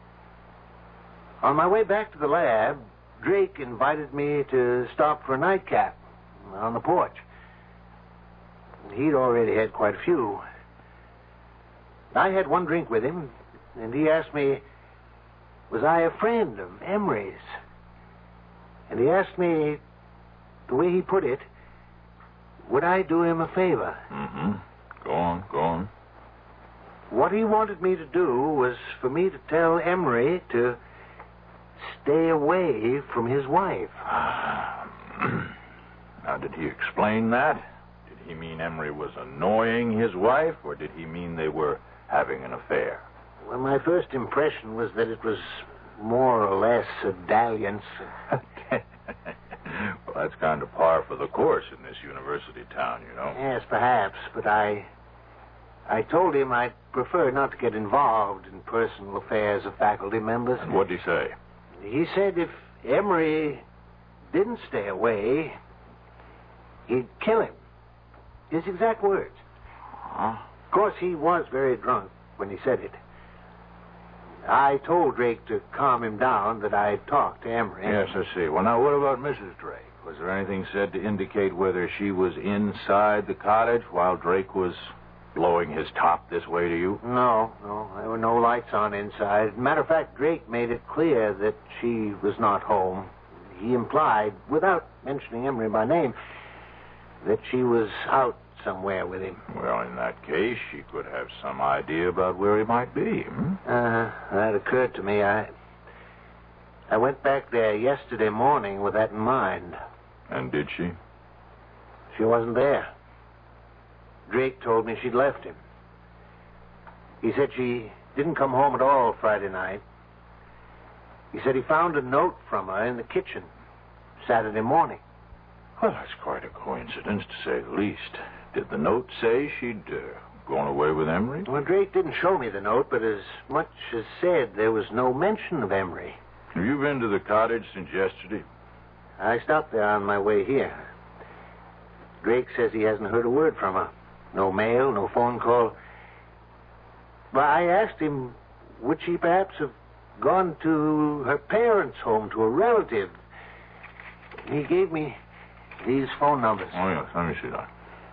On my way back to the lab, Drake invited me to stop for a nightcap on the porch. He'd already had quite a few. I had one drink with him, and he asked me, was I a friend of Emery's? And he asked me, the way he put it, would I do him a favor? Mm-hmm. Go on, go on. What he wanted me to do was for me to tell Emery to stay away from his wife. Now, did he explain that? Did he mean Emery was annoying his wife, or did he mean they were having an affair? Well, my first impression was that it was more or less a dalliance. Well, that's kind of par for the course in this university town, you know. Yes, perhaps, but I... I told him I'd prefer not to get involved in personal affairs of faculty members. And what'd he say? He said if Emery didn't stay away, he'd kill him. His exact words. Huh? Of course, he was very drunk when he said it. I told Drake to calm him down, that I'd talked to Emery. Yes, I see. Well, now, what about Missus Drake? Was there anything said to indicate whether she was inside the cottage while Drake was blowing his top this way to you? No, no. There were no lights on inside. Matter of fact, Drake made it clear that she was not home. He implied, without mentioning Emery by name, that she was out somewhere with him. Well, in that case, she could have some idea about where he might be. Hmm? Uh, that occurred to me. I, I went back there yesterday morning with that in mind. And did she? She wasn't there. Drake told me she'd left him. He said she didn't come home at all Friday night. He said he found a note from her in the kitchen Saturday morning. Well, that's quite a coincidence, to say the least. Did the note say she'd uh, gone away with Emery? Well, Drake didn't show me the note, but as much as said, there was no mention of Emery. Have you been to the cottage since yesterday? I stopped there on my way here. Drake says he hasn't heard a word from her. No mail, no phone call. But I asked him, would she perhaps have gone to her parents' home, to a relative? He gave me these phone numbers. Oh, yes. Let me see that.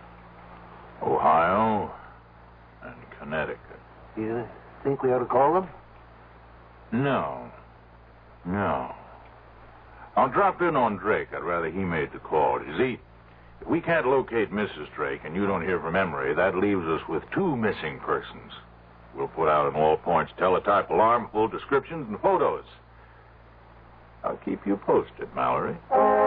Ohio and Connecticut. You think we ought to call them? No. No. I'll drop in on Drake. I'd rather he made the call. You see, if we can't locate Missus Drake and you don't hear from Emery, that leaves us with two missing persons. We'll put out an all-points teletype alarm, full descriptions and photos. I'll keep you posted, Mallory.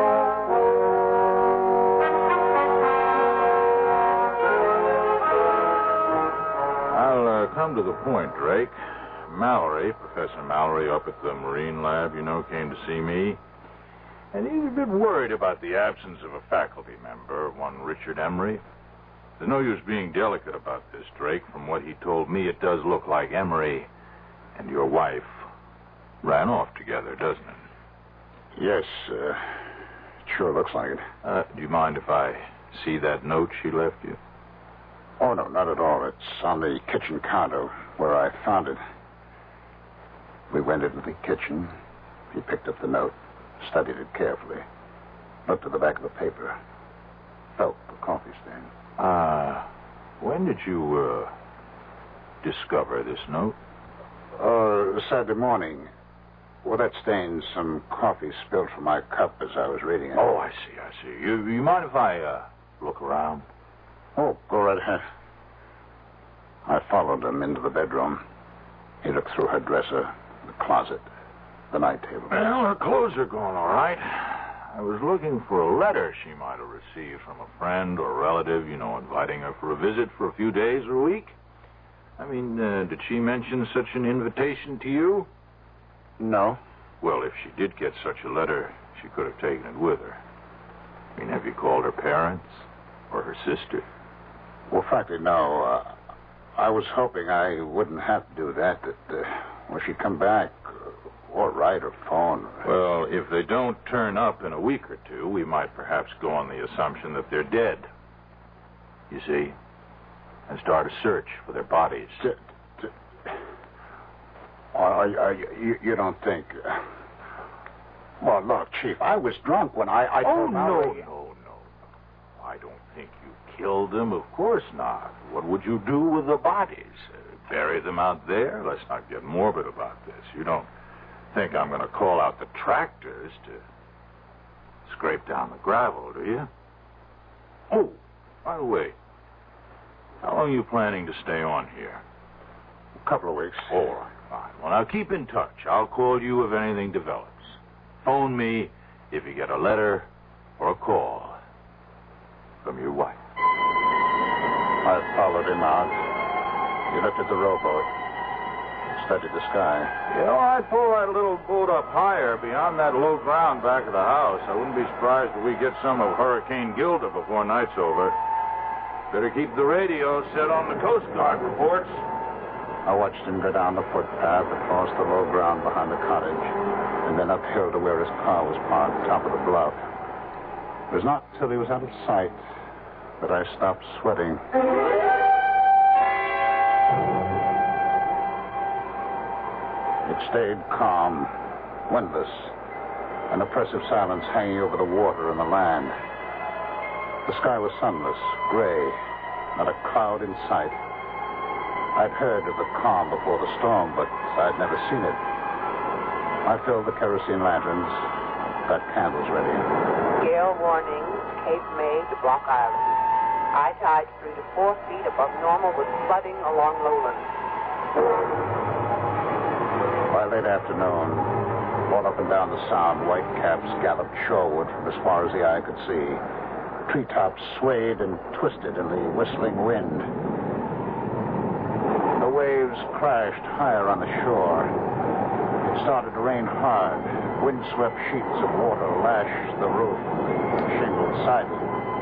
I'll uh, come to the point, Drake. Mallory, Professor Mallory up at the Marine Lab, you know, came to see me. And he's a bit worried about the absence of a faculty member, one Richard Emery. There's no use being delicate about this, Drake. From what he told me, it does look like Emery and your wife ran off together, doesn't it? Yes, uh, it sure looks like it. Uh, do you mind if I see that note she left you? Oh, no, not at all. It's on the kitchen counter where I found it. We went into the kitchen. He picked up the note, studied it carefully, looked at the back of the paper, felt the coffee stain. Ah, uh, when did you, uh, discover this note? Uh, Saturday morning. Well, that stained some coffee spilled from my cup as I was reading it. Oh, I see, I see. You, you mind if I, uh, look around? Oh, go right ahead. I followed him into the bedroom. He looked through her dresser, the closet, the night table. Well, her clothes are gone all right. I was looking for a letter she might have received from a friend or relative, you know, inviting her for a visit for a few days or a week. I mean, uh, did she mention such an invitation to you? No. Well, if she did get such a letter, she could have taken it with her. I mean, have you called her parents or her sister? Well, frankly, no. Uh, I was hoping I wouldn't have to do that, that uh, when she'd come back, or write or phone. Well, if they don't turn up in a week or two, we might perhaps go on the assumption that they're dead. You see? And start a search for their bodies. D- d- Are, are, you, you don't think... Uh... Well, look, Chief, I was drunk when I... I oh, told no, Mallory... no, no, no. I don't think you killed them. Of course not. What would you do with the bodies? Uh, bury them out there? Let's not get morbid about this. You don't think I'm going to call out the tractors to scrape down the gravel, do you? Oh, by the way, how long are you planning to stay on here? A couple of weeks. All right, fine. Well, now keep in touch. I'll call you if anything develops. Phone me if you get a letter or a call from your wife. I followed him out. He looked at the rowboat, studied the sky. You know, I'd pull that little boat up higher beyond that low ground back of the house. I wouldn't be surprised if we get some of Hurricane Gilda before night's over. Better keep the radio set on the Coast Guard reports. I watched him go down the footpath across the low ground behind the cottage, and then uphill to where his car was parked, top of the bluff. It was not till he was out of sight that I stopped sweating. It stayed calm, windless, an oppressive silence hanging over the water and the land. The sky was sunless, gray, not a cloud in sight. I'd heard of the calm before the storm, but I'd never seen it. I filled the kerosene lanterns, got candles ready. Gale warning, Cape May to Block Island. High tide three to four feet above normal with flooding along lowlands. By late afternoon, all up and down the sound, white caps galloped shoreward from as far as the eye could see. Treetops swayed and twisted in the whistling wind. The waves crashed higher on the shore. It started to rain hard. Windswept sheets of water lashed the roof, shingled siding.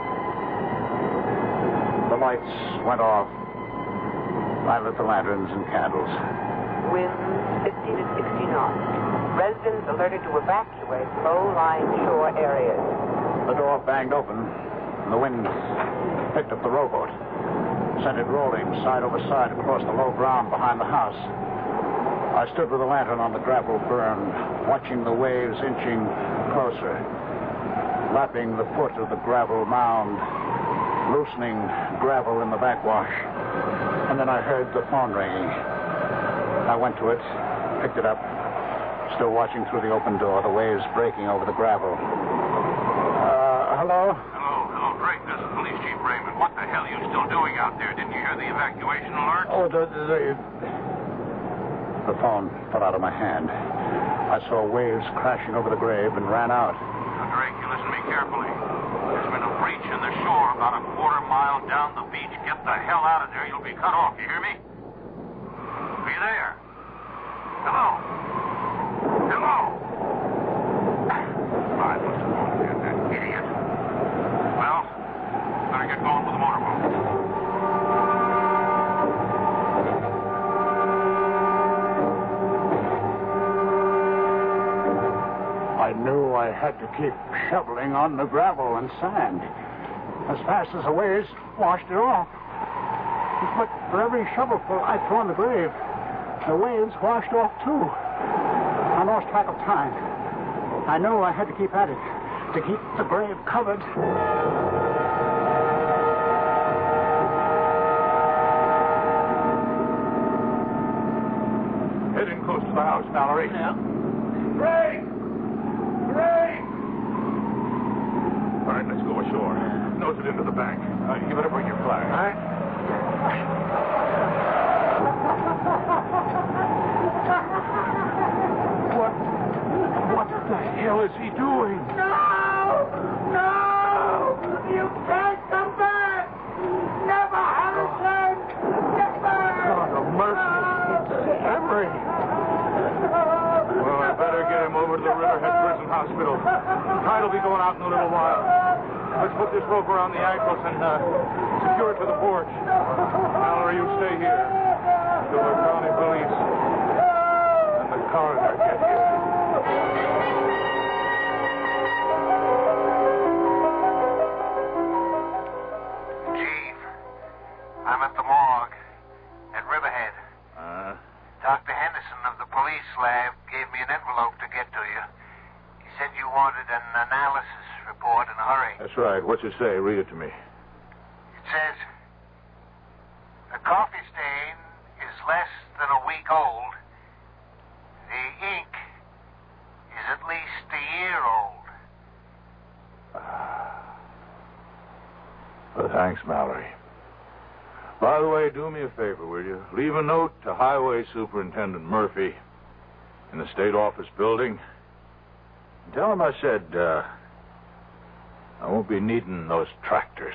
The lights went off. I lit the lanterns and candles. Winds fifty to sixty knots. Residents alerted to evacuate low-lying shore areas. The door banged open, and the wind picked up the rowboat, sent it rolling side over side across the low ground behind the house. I stood with a lantern on the gravel burn, watching the waves inching closer, lapping the foot of the gravel mound, loosening gravel in the backwash. And then I heard the phone ringing. I went to it, picked it up, still watching through the open door, the waves breaking over the gravel. Uh, hello? Hello, hello, Drake. This is Police Chief Raymond. What the hell are you still doing out there? Didn't you hear the evacuation alert? Oh, the, the, the phone fell out of my hand. I saw waves crashing over the grave and ran out. Now, Drake, you listen to me carefully. There's been a breach in the shore about a quarter mile down the beach. Get the hell out of there. You'll be cut off. You hear me? Are you there? Hello? Hello? I must have gone to that idiot. Well, better get going with the motorboat. I had to keep shoveling on the gravel and sand as fast as the waves washed it off. But for every shovelful I threw on the grave, the waves washed off too. I lost track of time. I knew I had to keep at it to keep the grave covered. Heading close to the house, Mallory. Yeah. Ray! Ray! All right, let's go ashore. Nose it into the bank. Uh, you better bring your flag. All right. What? What the hell is he doing? No! No! You can't come back! Never have a chance! Never! God of mercy. Emery. Well, I better get him over to the Riverhead Prison Hospital. The tide will be going out in a little while. Let's put this rope around the ankles and uh, secure it to the porch. Mallory, you stay here until the county police and the coroner get here. Chief, I'm at the morgue at Riverhead. Uh, Doctor Henderson of the police lab gave me an envelope to get to you. He said you wanted an analysis report in a hurry. that's right. What's it say? Read it to me. It says, the coffee stain is less than a week old. The ink is at least a year old. Well, thanks, Mallory. By the way, do me a favor, will you? Leave a note to Highway Superintendent Murphy in the state office building. And tell him I said, uh, I won't be needing those tractors.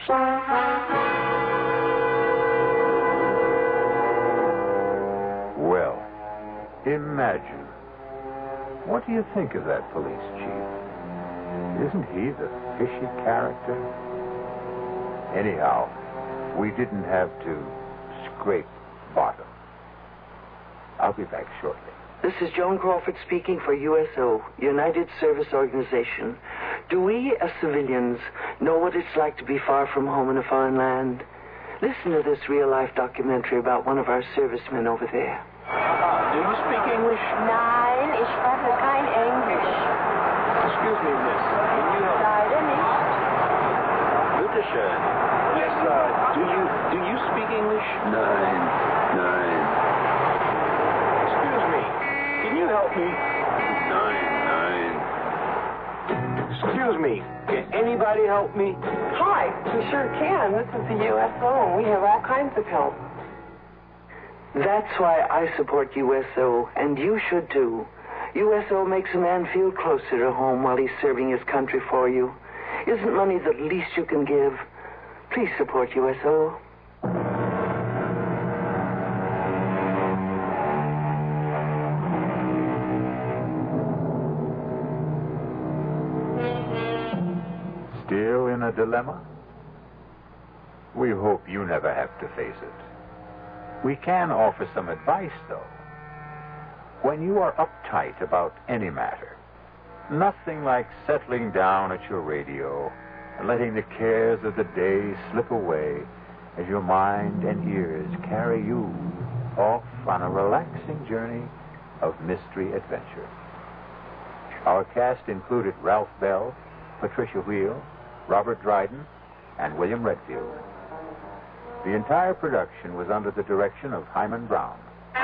Well, imagine. What do you think of that police chief? Isn't he the fishy character? Anyhow, we didn't have to scrape bottom. I'll be back shortly. This is Joan Crawford speaking for U S O, United Service Organization. Do we, as civilians, know what it's like to be far from home in a foreign land? Listen to this real-life documentary about one of our servicemen over there. Do you speak English? Nein, ich spreche kein Englisch. Excuse me, miss. Can you help? Leider nicht. Bitte schön. Yes, uh, do you do you speak English? Nine, nine, Excuse me. Can you help me? nine, nine. Excuse me. Can anybody help me? Hi, we sure can. This is the U S O. We have all kinds of help. That's why I support U S O, and you should too. U S O makes a man feel closer to home while he's serving his country for you. Isn't money the least you can give? Please support U S O. Still in a dilemma? We hope you never have to face it. We can offer some advice, though. When you are uptight about any matter, nothing like settling down at your radio and letting the cares of the day slip away as your mind and ears carry you off on a relaxing journey of mystery adventure. Our cast included Ralph Bell, Patricia Wheel, Robert Dryden, and William Redfield. The entire production was under the direction of Hyman Brown.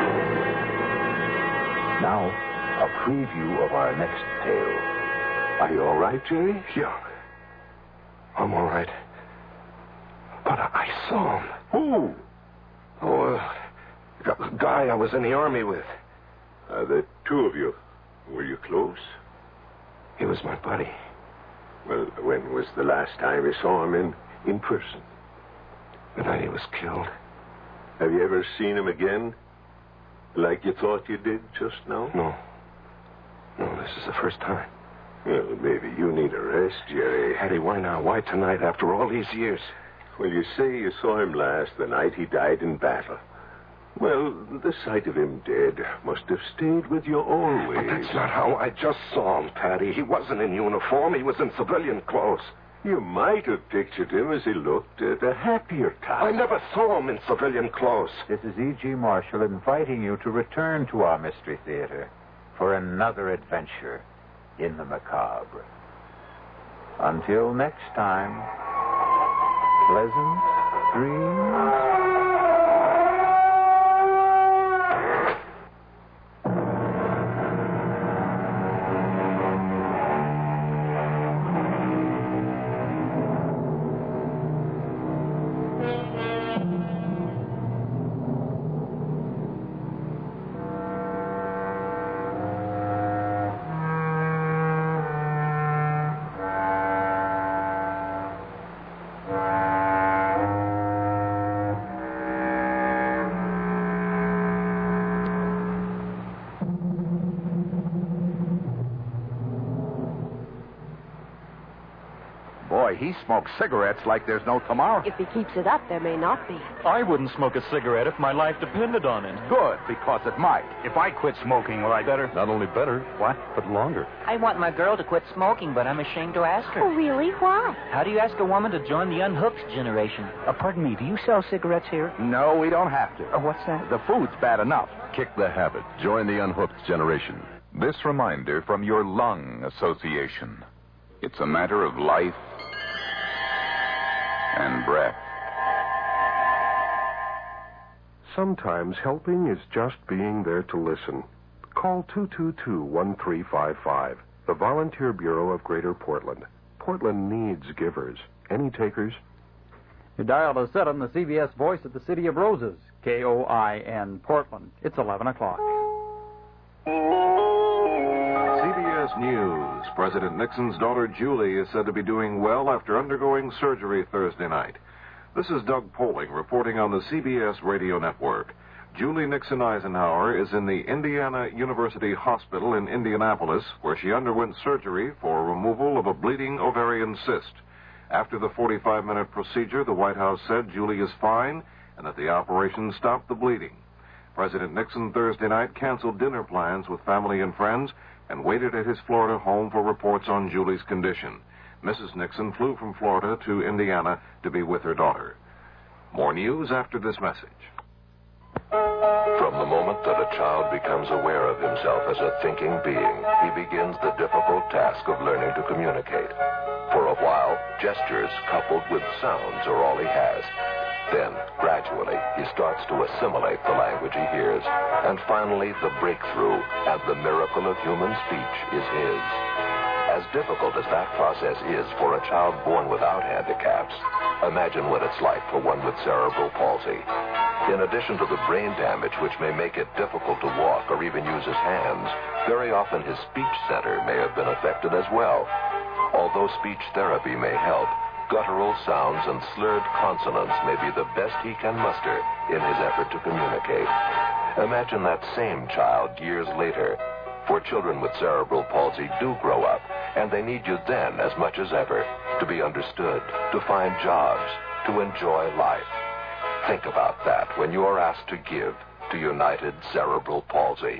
Now, a preview of our next tale. Are you all right, Jerry? Yeah. I'm all right. But I, I saw him. Who? Oh, uh, the guy I was in the army with. Uh, the two of you. Were you close? He was my buddy. Well, when was the last time you saw him in, in person? The night he was killed. Have you ever seen him again? Like you thought you did just now? No. No, this is the first time. Well, maybe you need a rest, Jerry. Eddie, why now? Why tonight after all these years? Well, you say you saw him last the night he died in battle. Well, the sight of him dead must have stayed with you always. But that's not how I just saw him, Patty. He wasn't in uniform. He was in civilian clothes. You might have pictured him as he looked at a happier time. I never saw him in civilian clothes. This is E G. Marshall inviting you to return to our Mystery Theater for another adventure in the macabre. Until next time, pleasant dreams. He smokes cigarettes like there's no tomorrow. If he keeps it up, there may not be. I wouldn't smoke a cigarette if my life depended on it. Good, because it might. If I quit smoking, will I better? Not only better. What? But longer. I want my girl to quit smoking, but I'm ashamed to ask her. Oh, really? Why? How do you ask a woman to join the unhooked generation? Uh, pardon me, do you sell cigarettes here? No, we don't have to. Uh, what's that? The food's bad enough. Kick the habit. Join the unhooked generation. This reminder from your Lung Association. It's a matter of life and breath. Sometimes helping is just being there to listen. Call two two two, one three five five, the Volunteer Bureau of Greater Portland. Portland needs givers. Any takers? You dial to set on the C B S voice at the City of Roses, K O I N, Portland. It's eleven o'clock. C B S News. President Nixon's daughter Julie is said to be doing well after undergoing surgery Thursday night. This is Doug Poling reporting on the C B S radio network. Julie Nixon Eisenhower is in the Indiana University Hospital in Indianapolis, where she underwent surgery for removal of a bleeding ovarian cyst. After the forty-five minute procedure, the White House said Julie is fine and that the operation stopped the bleeding. President Nixon Thursday night canceled dinner plans with family and friends and waited at his Florida home for reports on Julie's condition. Missus Nixon flew from Florida to Indiana to be with her daughter. More news after this message. From the moment that a child becomes aware of himself as a thinking being, he begins the difficult task of learning to communicate. For a while, gestures coupled with sounds are all he has. Then, gradually, he starts to assimilate the language he hears. And finally, the breakthrough and the miracle of human speech is his. As difficult as that process is for a child born without handicaps, imagine what it's like for one with cerebral palsy. In addition to the brain damage which may make it difficult to walk or even use his hands, very often his speech center may have been affected as well. Although speech therapy may help, guttural sounds and slurred consonants may be the best he can muster in his effort to communicate. Imagine that same child years later. For children with cerebral palsy do grow up, and they need you then as much as ever to be understood, to find jobs, to enjoy life. Think about that when you are asked to give to United Cerebral Palsy.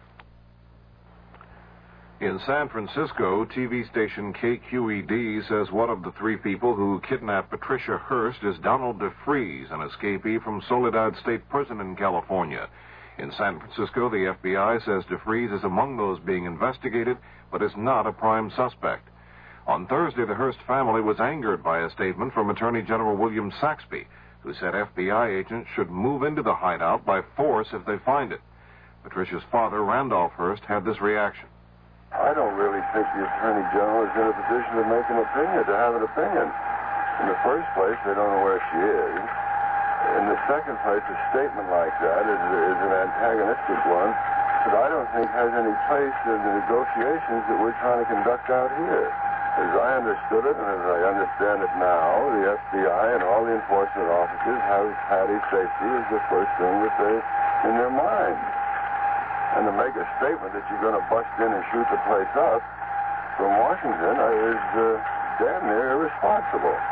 In San Francisco, T V station K Q E D says one of the three people who kidnapped Patricia Hearst is Donald DeFries, an escapee from Soledad State Prison in California. In San Francisco, the F B I says DeFries is among those being investigated, but is not a prime suspect. On Thursday, the Hearst family was angered by a statement from Attorney General William Saxby, who said F B I agents should move into the hideout by force if they find it. Patricia's father, Randolph Hearst, had this reaction. I don't really think the Attorney General is in a position to make an opinion, to have an opinion. In the first place, they don't know where she is. In the second place, a statement like that is, is an antagonistic one that I don't think has any place in the negotiations that we're trying to conduct out here. As I understood it, and as I understand it now, the F B I and all the enforcement officers have Patty's safety as the first thing that they're in their mind. And to make a statement that you're going to bust in and shoot the place up from Washington is uh, damn near irresponsible.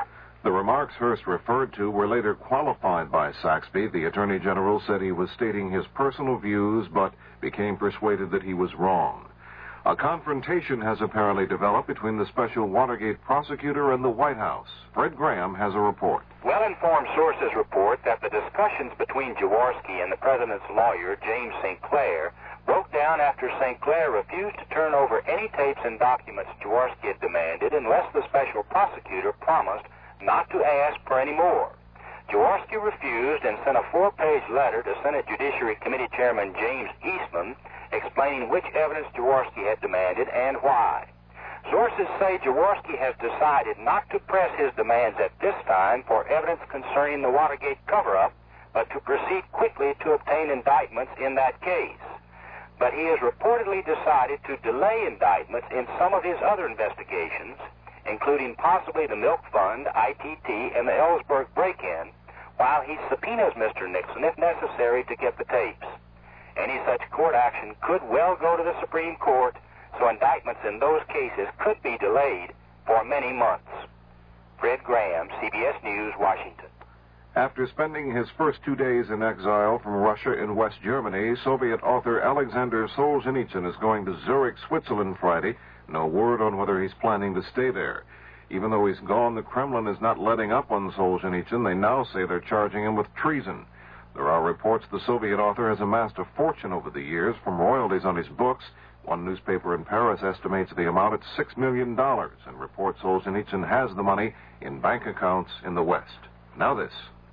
The remarks Hearst referred to were later qualified by Saxby. The Attorney General said he was stating his personal views, but became persuaded that he was wrong. A confrontation has apparently developed between the special Watergate prosecutor and the White House. Fred Graham has a report. Well-informed sources report that the discussions between Jaworski and the president's lawyer, James Saint Clair, broke down after Saint Clair refused to turn over any tapes and documents Jaworski had demanded unless the special prosecutor promised not to ask for any more. Jaworski refused and sent a four-page letter to Senate Judiciary Committee Chairman James Eastman explaining which evidence Jaworski had demanded and why. Sources say Jaworski has decided not to press his demands at this time for evidence concerning the Watergate cover-up, but to proceed quickly to obtain indictments in that case. But he has reportedly decided to delay indictments in some of his other investigations, including possibly the Milk Fund, I T T, and the Ellsberg break-in, while he subpoenas Mister Nixon if necessary to get the tapes. Any such court action could well go to the Supreme Court, so indictments in those cases could be delayed for many months. Fred Graham, C B S News, Washington. After spending his first two days in exile from Russia in West Germany, Soviet author Alexander Solzhenitsyn is going to Zurich, Switzerland Friday. No word on whether he's planning to stay there. Even though he's gone, the Kremlin is not letting up on Solzhenitsyn. They now say they're charging him with treason. There are reports the Soviet author has amassed a fortune over the years from royalties on his books. One newspaper in Paris estimates the amount at six million dollars and reports Solzhenitsyn has the money in bank accounts in the West. Now this.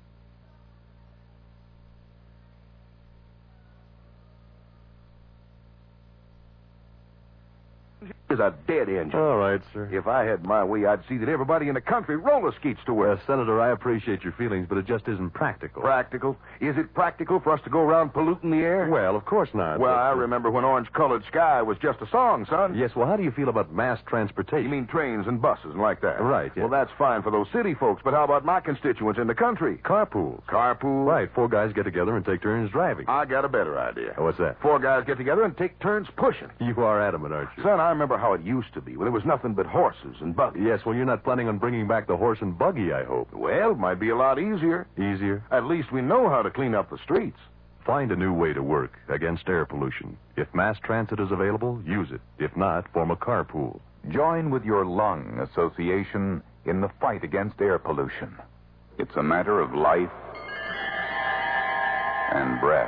Is a dead engine. All right, sir. If I had my way, I'd see that everybody in the country roller skates to work. Uh, Senator, I appreciate your feelings, but it just isn't practical. Practical? Is it practical for us to go around polluting the air? Well, of course not. Well, but, I remember when Orange-Colored Sky was just a song, son. Yes, well, how do you feel about mass transportation? You mean trains and buses and like that? Right, yeah. Well, that's fine for those city folks, but how about my constituents in the country? Carpools. Carpool? Right, four guys get together and take turns driving. I got a better idea. Oh, what's that? Four guys get together and take turns pushing. You are adamant, aren't you? Son, I remember how it used to be. Well, there was nothing but horses and buggies. Yes, well, you're not planning on bringing back the horse and buggy, I hope. Well, it might be a lot easier. Easier? At least we know how to clean up the streets. Find a new way to work against air pollution. If mass transit is available, use it. If not, form a carpool. Join with your lung association in the fight against air pollution. It's a matter of life and breath.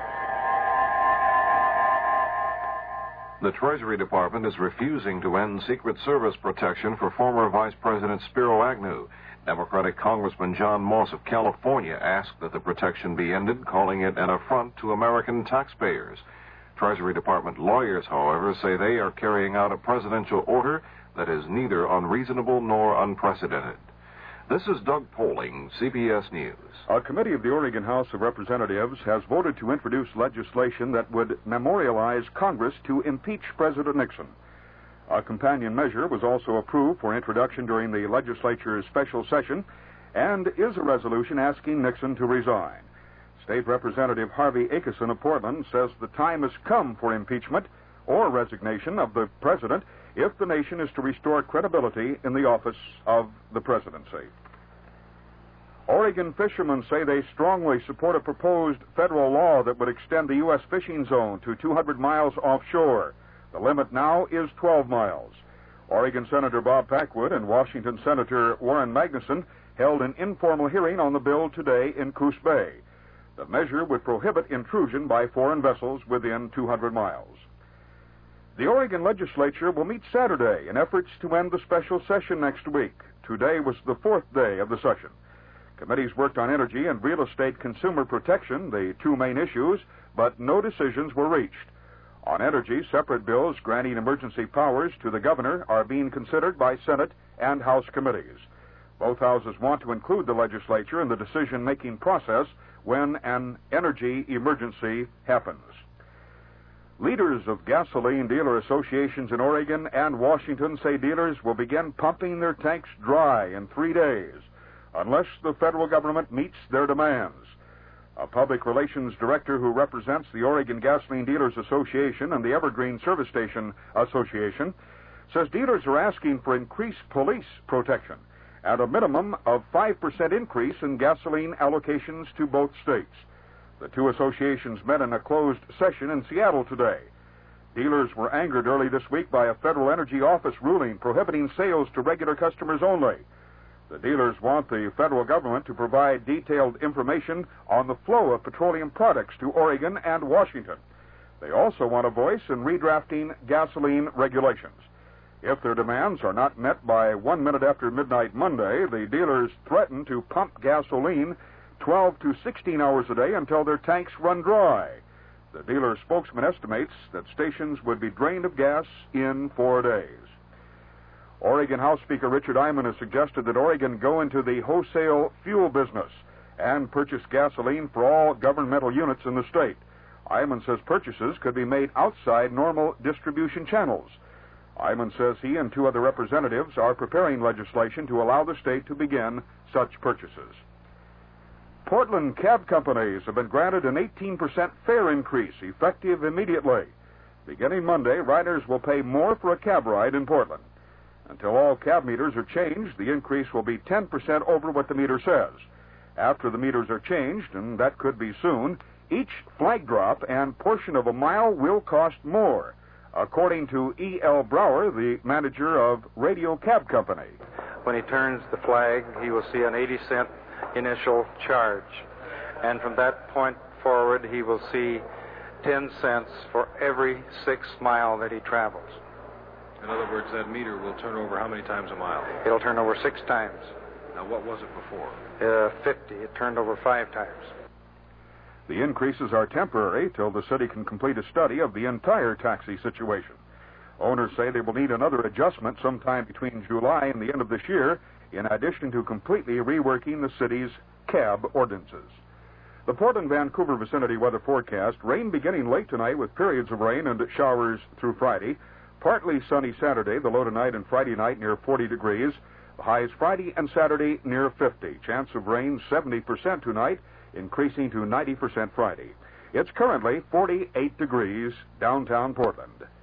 The Treasury Department is refusing to end Secret Service protection for former Vice President Spiro Agnew. Democratic Congressman John Moss of California asked that the protection be ended, calling it an affront to American taxpayers. Treasury Department lawyers, however, say they are carrying out a presidential order that is neither unreasonable nor unprecedented. This is Doug Poling, C B S News. A committee of the Oregon House of Representatives has voted to introduce legislation that would memorialize Congress to impeach President Nixon. A companion measure was also approved for introduction during the legislature's special session and is a resolution asking Nixon to resign. State Representative Harvey Akeson of Portland says the time has come for impeachment or resignation of the president if the nation is to restore credibility in the office of the presidency. Oregon fishermen say they strongly support a proposed federal law that would extend the U S fishing zone to two hundred miles offshore. The limit now is twelve miles. Oregon Senator Bob Packwood and Washington Senator Warren Magnuson held an informal hearing on the bill today in Coos Bay. The measure would prohibit intrusion by foreign vessels within two hundred miles. The Oregon legislature will meet Saturday in efforts to end the special session next week. Today was the fourth day of the session. Committees worked on energy and real estate consumer protection, the two main issues, but no decisions were reached. On energy, separate bills granting emergency powers to the governor are being considered by Senate and House committees. Both houses want to include the legislature in the decision-making process when an energy emergency happens. Leaders of gasoline dealer associations in Oregon and Washington say dealers will begin pumping their tanks dry in three days unless the federal government meets their demands. A public relations director who represents the Oregon Gasoline Dealers Association and the Evergreen Service Station Association says dealers are asking for increased police protection and a minimum of five percent increase in gasoline allocations to both states. The two associations met in a closed session in Seattle today. Dealers were angered early this week by a federal energy office ruling prohibiting sales to regular customers only. The dealers want the federal government to provide detailed information on the flow of petroleum products to Oregon and Washington. They also want a voice in redrafting gasoline regulations. If their demands are not met by one minute after midnight Monday, the dealers threaten to pump gasoline twelve to sixteen hours a day until their tanks run dry. The dealer spokesman estimates that stations would be drained of gas in four days. Oregon House Speaker Richard Eyman has suggested that Oregon go into the wholesale fuel business and purchase gasoline for all governmental units in the state. Eyman says purchases could be made outside normal distribution channels. Eyman says he and two other representatives are preparing legislation to allow the state to begin such purchases. Portland cab companies have been granted an eighteen percent fare increase effective immediately. Beginning Monday, riders will pay more for a cab ride in Portland. Until all cab meters are changed, the increase will be ten percent over what the meter says. After the meters are changed, and that could be soon, each flag drop and portion of a mile will cost more, according to E L. Brower, the manager of Radio Cab Company. When he turns the flag, he will see an eighty cent initial charge. And from that point forward, he will see ten cents for every six mile that he travels. In other words, that meter will turn over how many times a mile? It'll turn over six times. Now, what was it before? Uh, fifty. It turned over five times. The increases are temporary till the city can complete a study of the entire taxi situation. Owners say they will need another adjustment sometime between July and the end of this year, in addition to completely reworking the city's cab ordinances. The Portland-Vancouver vicinity weather forecast: rain beginning late tonight with periods of rain and showers through Friday. Partly sunny Saturday, the low tonight and Friday night near forty degrees. The highs Friday and Saturday near fifty. Chance of rain seventy percent tonight, increasing to ninety percent Friday. It's currently forty-eight degrees downtown Portland.